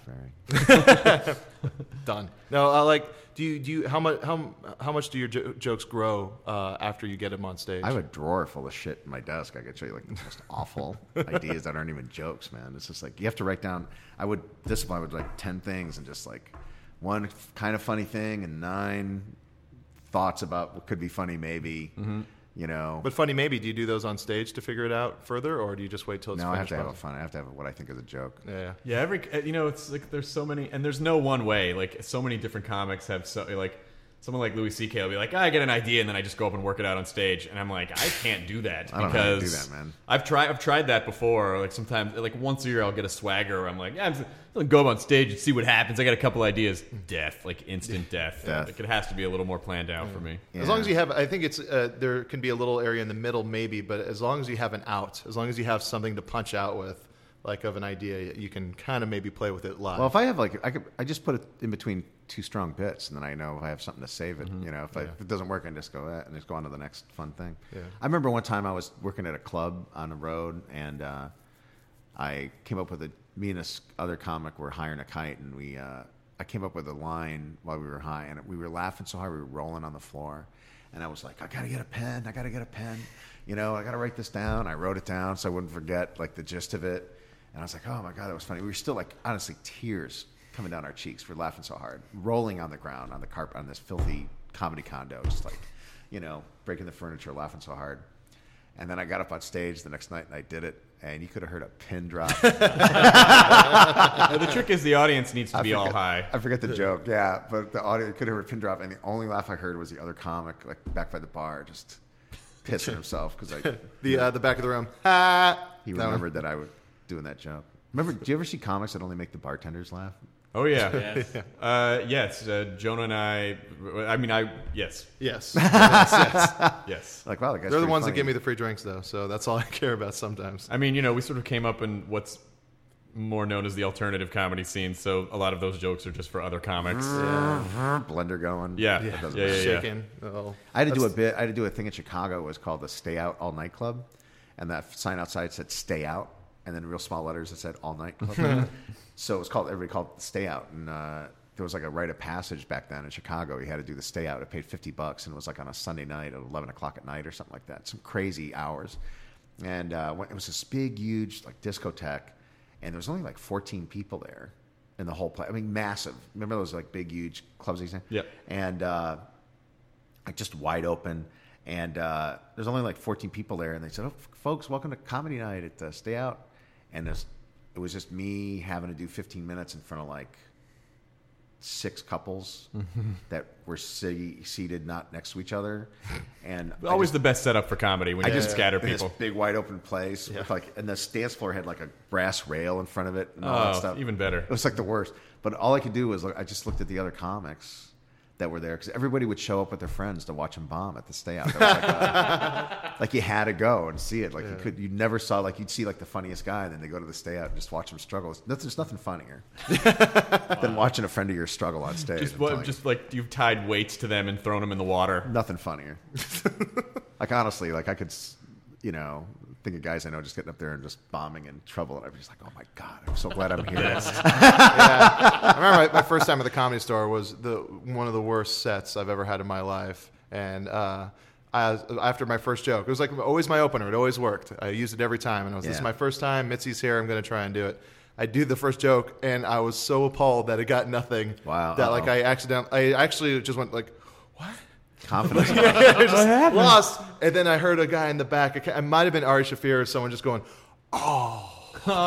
Speaker 7: very.
Speaker 8: done. No, uh, like, do you do you how much how how much do your jo- jokes grow uh, after you get them on stage?
Speaker 7: I have a drawer full of shit in my desk. I could show you like the most awful ideas that aren't even jokes, man. It's just like you have to write down. I would discipline would like ten things and just like one kind of funny thing and nine thoughts about what could be funny, maybe. Mm-hmm. You know,
Speaker 8: But funny, maybe do you do those on stage to figure it out further, or do you just wait till it's
Speaker 7: no, I have
Speaker 8: finished?
Speaker 7: to have a
Speaker 8: process?
Speaker 7: fun. I have to have what I think is a joke.
Speaker 8: Yeah, yeah.
Speaker 6: Yeah, every you know, it's like there's so many, and there's no one way. Like so many different comics have so like someone like Louis C K will be like, oh, I get an idea, and then I just go up and work it out on stage, and I'm like, I can't do that
Speaker 7: I don't know how to
Speaker 6: because
Speaker 7: do that, man.
Speaker 6: I've tried I've tried that before. Like sometimes, like once a year, I'll get a swagger where I'm like, yeah, I'm just gonna go up on stage and see what happens. I got a couple ideas. Death, like instant death.
Speaker 7: Death.
Speaker 6: Like it has to be a little more planned out for me.
Speaker 7: Yeah.
Speaker 8: As long as you have, I think it's uh, there can be a little area in the middle maybe, but as long as you have an out, as long as you have something to punch out with, like of an idea, you can kind of maybe play with it live.
Speaker 7: Well, if I have like, I could, I just put it in between two strong bits, and then I know if I have something to save it. You know, if, I, if it doesn't work, I can just go that and just go on to the next fun thing.
Speaker 8: Yeah.
Speaker 7: I remember one time I was working at a club on the road, and uh, I came up with a. Me and this other comic were hiring a kite, and we. Uh, I came up with a line while we were high, and we were laughing so hard we were rolling on the floor, and I was like, I gotta get a pen. I gotta get a pen. You know, I gotta write this down. I wrote it down so I wouldn't forget like the gist of it. And I was like, oh, my God, that was funny. We were still, like, honestly, tears coming down our cheeks. We're laughing so hard. Rolling on the ground, on the carpet, on this filthy comedy condo, just like, you know, breaking the furniture, laughing so hard. And then I got up on stage the next night, and I did it, and you could have heard a pin drop.
Speaker 6: Now, the trick is the audience needs to
Speaker 7: I
Speaker 6: be
Speaker 7: forget,
Speaker 6: all high.
Speaker 7: I forget the joke, yeah. But the audience could have heard a pin drop, and the only laugh I heard was the other comic, like, back by the bar, just pissing himself. Because I,
Speaker 8: the uh, the back of the room. Ah,
Speaker 7: he
Speaker 8: that one.
Speaker 7: remembered that I was doing that joke. Remember, do you ever see comics that only make the bartenders laugh?
Speaker 6: Oh yeah,
Speaker 9: Yes.
Speaker 6: uh, yes. Uh, Jonah and I. I mean, I yes,
Speaker 8: Yes.
Speaker 6: yes, yes, yes.
Speaker 7: Like, wow, that guy's
Speaker 8: They're the
Speaker 7: pretty
Speaker 8: ones
Speaker 7: funny.
Speaker 8: that give me the free drinks, though, so that's all I care about sometimes.
Speaker 6: I mean, you know, we sort of came up in what's more known as the alternative comedy scene. So a lot of those jokes are just for other comics.
Speaker 7: blender going.
Speaker 6: Yeah,
Speaker 7: That
Speaker 6: yeah,
Speaker 7: doesn't
Speaker 6: yeah,
Speaker 7: matter.
Speaker 6: yeah.
Speaker 8: Shaking. Oh.
Speaker 7: I had to do a bit. I had to do a thing in Chicago. It was called the Stay Out All Night Club, and that sign outside said "Stay Out," and then real small letters that said "All Night Club." So it was called. Everybody called it Stay Out, and uh, there was like a rite of passage back then in Chicago. You had to do the Stay Out. It paid fifty bucks, and it was like on a Sunday night at eleven o'clock at night or something like that. Some crazy hours, and uh, when, it was this big, huge like discotheque, and there was only like fourteen people there in the whole place. I mean, massive. Remember those like big, huge clubs? These
Speaker 6: Yeah.
Speaker 7: and. Uh, like just wide open, and uh, there's only like fourteen people there, and they said, "Oh, folks, welcome to comedy night at uh, Stay Out," and there's, it was just me having to do fifteen minutes in front of like six couples that were se- seated not next to each other, and I
Speaker 6: Always
Speaker 7: just,
Speaker 6: the best setup for comedy when
Speaker 7: I
Speaker 6: you
Speaker 7: just
Speaker 6: just scatter
Speaker 7: in
Speaker 6: people.
Speaker 7: this big wide open place with like, and the dance floor had like a brass rail in front of it and all that
Speaker 6: Oh,
Speaker 7: stuff.
Speaker 6: even better.
Speaker 7: It was like the worst. But all I could do was look, I just looked at the other comics that were there because everybody would show up with their friends to watch them bomb at the Stay Out. That was like, a, like you had to go and see it. Like you could, you never saw like you'd see like the funniest guy, and then they go to the Stay Out and just watch them struggle. It's- There's nothing funnier than watching a friend of yours struggle on stage.
Speaker 6: Just,
Speaker 7: I'm
Speaker 6: what,
Speaker 7: telling you.
Speaker 6: just like you've tied weights to them and thrown them in the water.
Speaker 7: Nothing funnier. Like honestly, like I could, s- you know, think of guys I know just getting up there and just bombing in trouble, and I'm just like, oh my God, I'm so glad I'm here.
Speaker 8: I remember my, my first time at the Comedy Store was the one of the worst sets I've ever had in my life. And uh, I was, after my first joke, it was like always my opener. It always worked. I used it every time. And I was, this is
Speaker 7: Yeah.
Speaker 8: my first time. Mitzi's here. I'm going to try and do it. I do the first joke, and I was so appalled that it got nothing.
Speaker 7: Wow.
Speaker 8: That like
Speaker 7: Uh-oh.
Speaker 8: I accidentally, I actually just went like, what?
Speaker 7: Confidence.
Speaker 8: I just lost. And then I heard a guy in the back. I ca- It might have been Ari Shaffir or someone just going, oh. like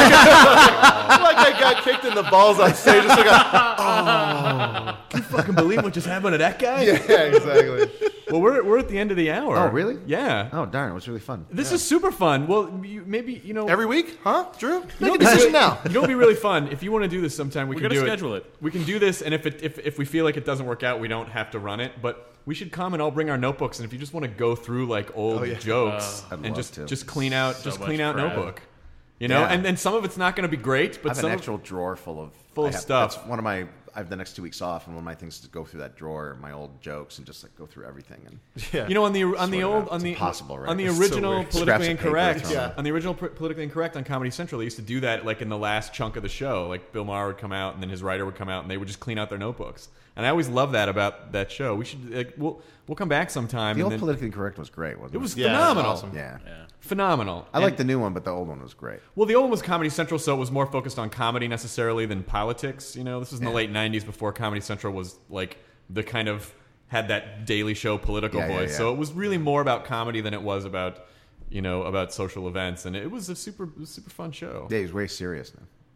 Speaker 8: I got kicked in the balls on stage. Just like a,
Speaker 6: You fucking believe what just happened to that guy?
Speaker 8: yeah, exactly.
Speaker 6: Well, we're we're at the end of the hour.
Speaker 7: Oh, really?
Speaker 6: Yeah.
Speaker 7: Oh, darn, it was really fun.
Speaker 6: This is super fun. Well, you, maybe you know
Speaker 8: Every week, huh, Drew?
Speaker 6: You know
Speaker 8: Make a
Speaker 6: what'd be
Speaker 8: decision
Speaker 6: really-
Speaker 8: now.
Speaker 6: You know what'd be really fun? If you want to do this sometime, we
Speaker 9: We're
Speaker 6: can
Speaker 9: gonna
Speaker 6: do
Speaker 9: schedule it.
Speaker 6: We can do this, and if it if if we feel like it doesn't work out, we don't have to run it. But we should come and all bring our notebooks, and if you just want to go through like old
Speaker 8: Oh, yeah.
Speaker 6: jokes
Speaker 7: I'd
Speaker 6: and
Speaker 7: love
Speaker 6: just
Speaker 7: to.
Speaker 6: just clean out
Speaker 9: So
Speaker 6: just
Speaker 9: much
Speaker 6: clean out
Speaker 9: crap.
Speaker 6: notebook, you know,
Speaker 7: Yeah.
Speaker 6: and and some of it's not going to be great,
Speaker 7: I
Speaker 6: but
Speaker 7: have
Speaker 6: some
Speaker 7: an
Speaker 6: of-
Speaker 7: actual drawer full of
Speaker 6: Full
Speaker 7: I
Speaker 6: of
Speaker 7: have-
Speaker 6: stuff.
Speaker 7: That's one of my. I have the next two weeks off, and one of my things is to go through that drawer, my old jokes, and just like go through everything. And
Speaker 8: Yeah.
Speaker 6: You know, on the on the
Speaker 7: Sort it
Speaker 6: old
Speaker 7: out.
Speaker 6: on
Speaker 7: It's
Speaker 6: the
Speaker 7: impossible, right?
Speaker 6: on the
Speaker 7: It's so
Speaker 6: original
Speaker 7: weird. Scraps
Speaker 6: politically
Speaker 7: of paper
Speaker 6: incorrect
Speaker 7: thrown
Speaker 8: Yeah.
Speaker 6: on the original pr- politically incorrect on Comedy Central, they used to do that like in the last chunk of the show. Like Bill Maher would come out, and then his writer would come out, and they would just clean out their notebooks. And I always love that about that show. We should like, we'll we'll come back sometime.
Speaker 7: the
Speaker 6: and
Speaker 7: old
Speaker 6: then,
Speaker 7: politically correct was great, wasn't it?
Speaker 6: it was
Speaker 8: Yeah, it was
Speaker 6: phenomenal,
Speaker 8: awesome.
Speaker 7: Yeah.
Speaker 9: Yeah.
Speaker 6: phenomenal.
Speaker 7: I
Speaker 6: And-
Speaker 7: like the new one, but the old one was great.
Speaker 6: Well, the old one was Comedy Central, so it was more focused on comedy necessarily than politics. You know, this was in the
Speaker 7: Yeah.
Speaker 6: late nineties before Comedy Central was like the kind of had that Daily Show political
Speaker 7: Yeah, yeah,
Speaker 6: voice.
Speaker 7: yeah.
Speaker 6: So it was really more about comedy than it was about, you know, about social events. And it was a super, it was a super fun show.
Speaker 7: Yeah, he's way serious now.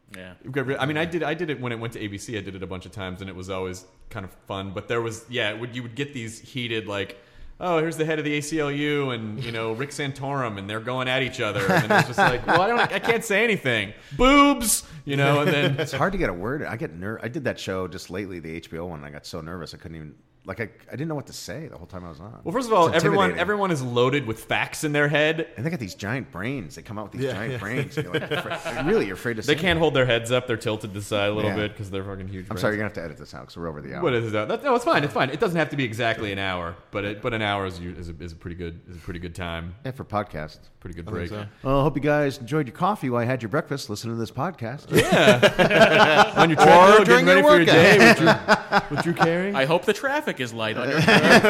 Speaker 9: Yeah.
Speaker 6: I mean, I did I did it when it went to A B C. I did it a bunch of times, and it was always kind of fun. But there was, yeah, would you would get these heated, like, oh, here's the head of the A C L U and, you know, Rick Santorum, and they're going at each other. And it's just like, well, I don't, I can't say anything. Boobs, you know, and then...
Speaker 7: It's hard to get a word. I get ner- I did that show just lately, the H B O one, and I got so nervous I couldn't even... Like, I, I didn't know what to say the whole time I was on.
Speaker 6: Well, first of all,
Speaker 7: It's
Speaker 6: everyone
Speaker 7: intimidating.
Speaker 6: everyone is loaded with facts in their head.
Speaker 7: And they got these giant brains. They come out with these
Speaker 8: Yeah,
Speaker 7: giant
Speaker 8: yeah.
Speaker 7: brains. You're like, afraid- really, you're afraid to say
Speaker 6: They can't hold their heads up. They're tilted to the side a little
Speaker 7: Yeah.
Speaker 6: bit because they're fucking huge.
Speaker 7: I'm
Speaker 6: brains.
Speaker 7: sorry, you're going to have to edit this out because we're over the hour.
Speaker 6: What is that? That- No, it's fine. It's fine. It doesn't have to be exactly an hour, but it, but an hour is, u- is, a, is a pretty good is a pretty good time.
Speaker 7: Yeah, for podcast.
Speaker 6: Pretty good
Speaker 8: I think
Speaker 6: break.
Speaker 8: so.
Speaker 7: Well, I hope you guys enjoyed your coffee while you had your breakfast listening to this podcast.
Speaker 6: Yeah. On your treadmill,
Speaker 8: during
Speaker 6: getting ready
Speaker 8: your
Speaker 6: for your day with Drew, with Drew Carey.
Speaker 9: I hope the traffic is light on your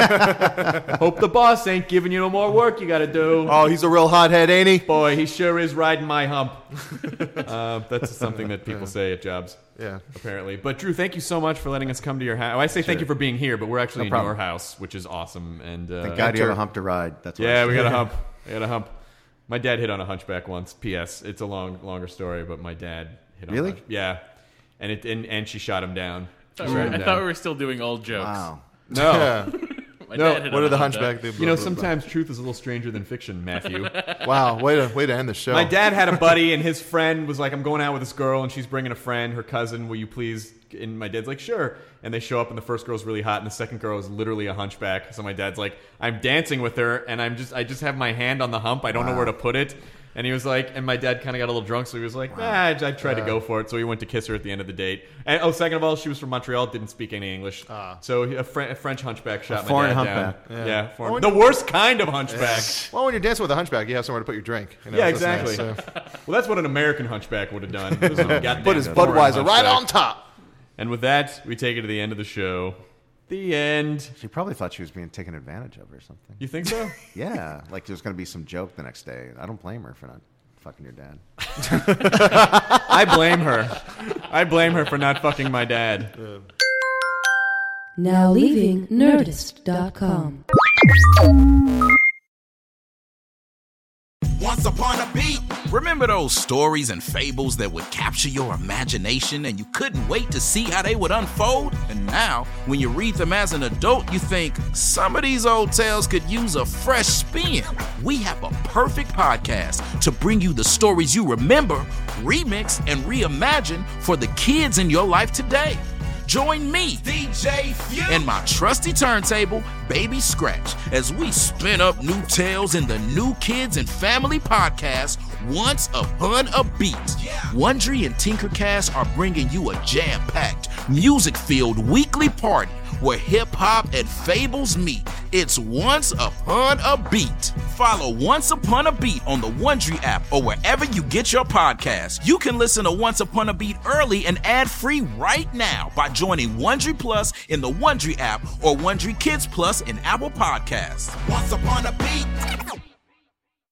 Speaker 6: Hope the boss ain't giving you no more work you got to do.
Speaker 8: Oh, he's a real hothead, ain't he?
Speaker 6: Boy, he sure is riding my hump. uh, that's something that people say at jobs.
Speaker 8: Yeah.
Speaker 6: Apparently. But Drew, thank you so much for letting us come to your house. I say thank
Speaker 7: Sure.
Speaker 6: you for being here, but we're actually
Speaker 7: No
Speaker 6: in
Speaker 7: problem.
Speaker 6: your house, which is awesome. And uh,
Speaker 7: Thank God you have a hump to ride. That's what I
Speaker 6: yeah,
Speaker 7: said.
Speaker 6: we got a hump. We got a hump. My dad hit on a hunchback once. P S. It's a long, longer story, but my dad hit on
Speaker 7: Really?
Speaker 6: a hunch- Yeah. And it and, and she shot him down.
Speaker 9: I
Speaker 6: She
Speaker 9: thought, we
Speaker 6: shot
Speaker 9: were,
Speaker 6: him
Speaker 9: I thought
Speaker 6: down.
Speaker 9: we were still doing old jokes.
Speaker 7: Wow.
Speaker 6: No.
Speaker 8: Yeah.
Speaker 9: My
Speaker 6: No,
Speaker 9: dad hit
Speaker 8: What
Speaker 9: on
Speaker 8: did the
Speaker 9: a
Speaker 8: hunchback do?
Speaker 6: You know, sometimes truth is a little stranger than fiction, Matthew.
Speaker 8: Wow, way to way to end the show.
Speaker 6: My dad had a buddy, and his friend was like, I'm going out with this girl, and she's bringing a friend, her cousin, will you please? And my dad's like, sure. And they show up, and the first girl's really hot, and the second girl is literally a hunchback. So my dad's like, I'm dancing with her, and I'm just, I just have my hand on the hump. I don't know where to put it. And he was like, and my dad kind of got a little drunk, so he was like, nah, I, I tried to go for it. So he went to kiss her at the end of the date. And oh, second of all, she was from Montreal, didn't speak any English. So a, Fre- a French hunchback shot my
Speaker 7: foreign
Speaker 6: dad
Speaker 7: humpback.
Speaker 6: down.
Speaker 8: Yeah.
Speaker 6: Yeah, foreign-
Speaker 8: Well,
Speaker 6: the worst kind of hunchback.
Speaker 8: Well, when you're dancing with a hunchback, you have somewhere to put your drink. You know,
Speaker 6: Yeah,
Speaker 8: so that's
Speaker 6: exactly.
Speaker 8: nice, so.
Speaker 6: Well, that's what an American hunchback would have done. This is a goddamn
Speaker 8: Put his
Speaker 6: foreign
Speaker 8: Budweiser right
Speaker 6: hunchback.
Speaker 8: on top.
Speaker 6: And with that, we take it to the end of the show. The end.
Speaker 7: She probably thought she was being taken advantage of or something.
Speaker 6: You think so?
Speaker 7: Yeah, like there's going to be some joke the next day. I don't blame her for not fucking your dad.
Speaker 6: I blame her. I blame her for not fucking my dad.
Speaker 5: Now leaving Nerdist dot com.
Speaker 10: Once upon a beat. Remember those stories and fables that would capture your imagination and you couldn't wait to see how they would unfold? And now, when you read them as an adult, you think, some of these old tales could use a fresh spin. We have a perfect podcast to bring you the stories you remember, remix, and reimagine for the kids in your life today. Join me, D J Few, and my trusty turntable, Baby Scratch, as we spin up new tales in the New Kids and Family podcast, Once Upon a Beat. Wondry and Tinkercast are bringing you a jam-packed, music-filled weekly party where hip-hop and fables meet. It's Once Upon a Beat. Follow Once Upon a Beat on the Wondry app or wherever you get your podcasts. You can listen to Once Upon a Beat early and ad-free right now by joining Wondry Plus in the Wondry app or Wondry Kids Plus in Apple Podcasts. Once Upon a Beat.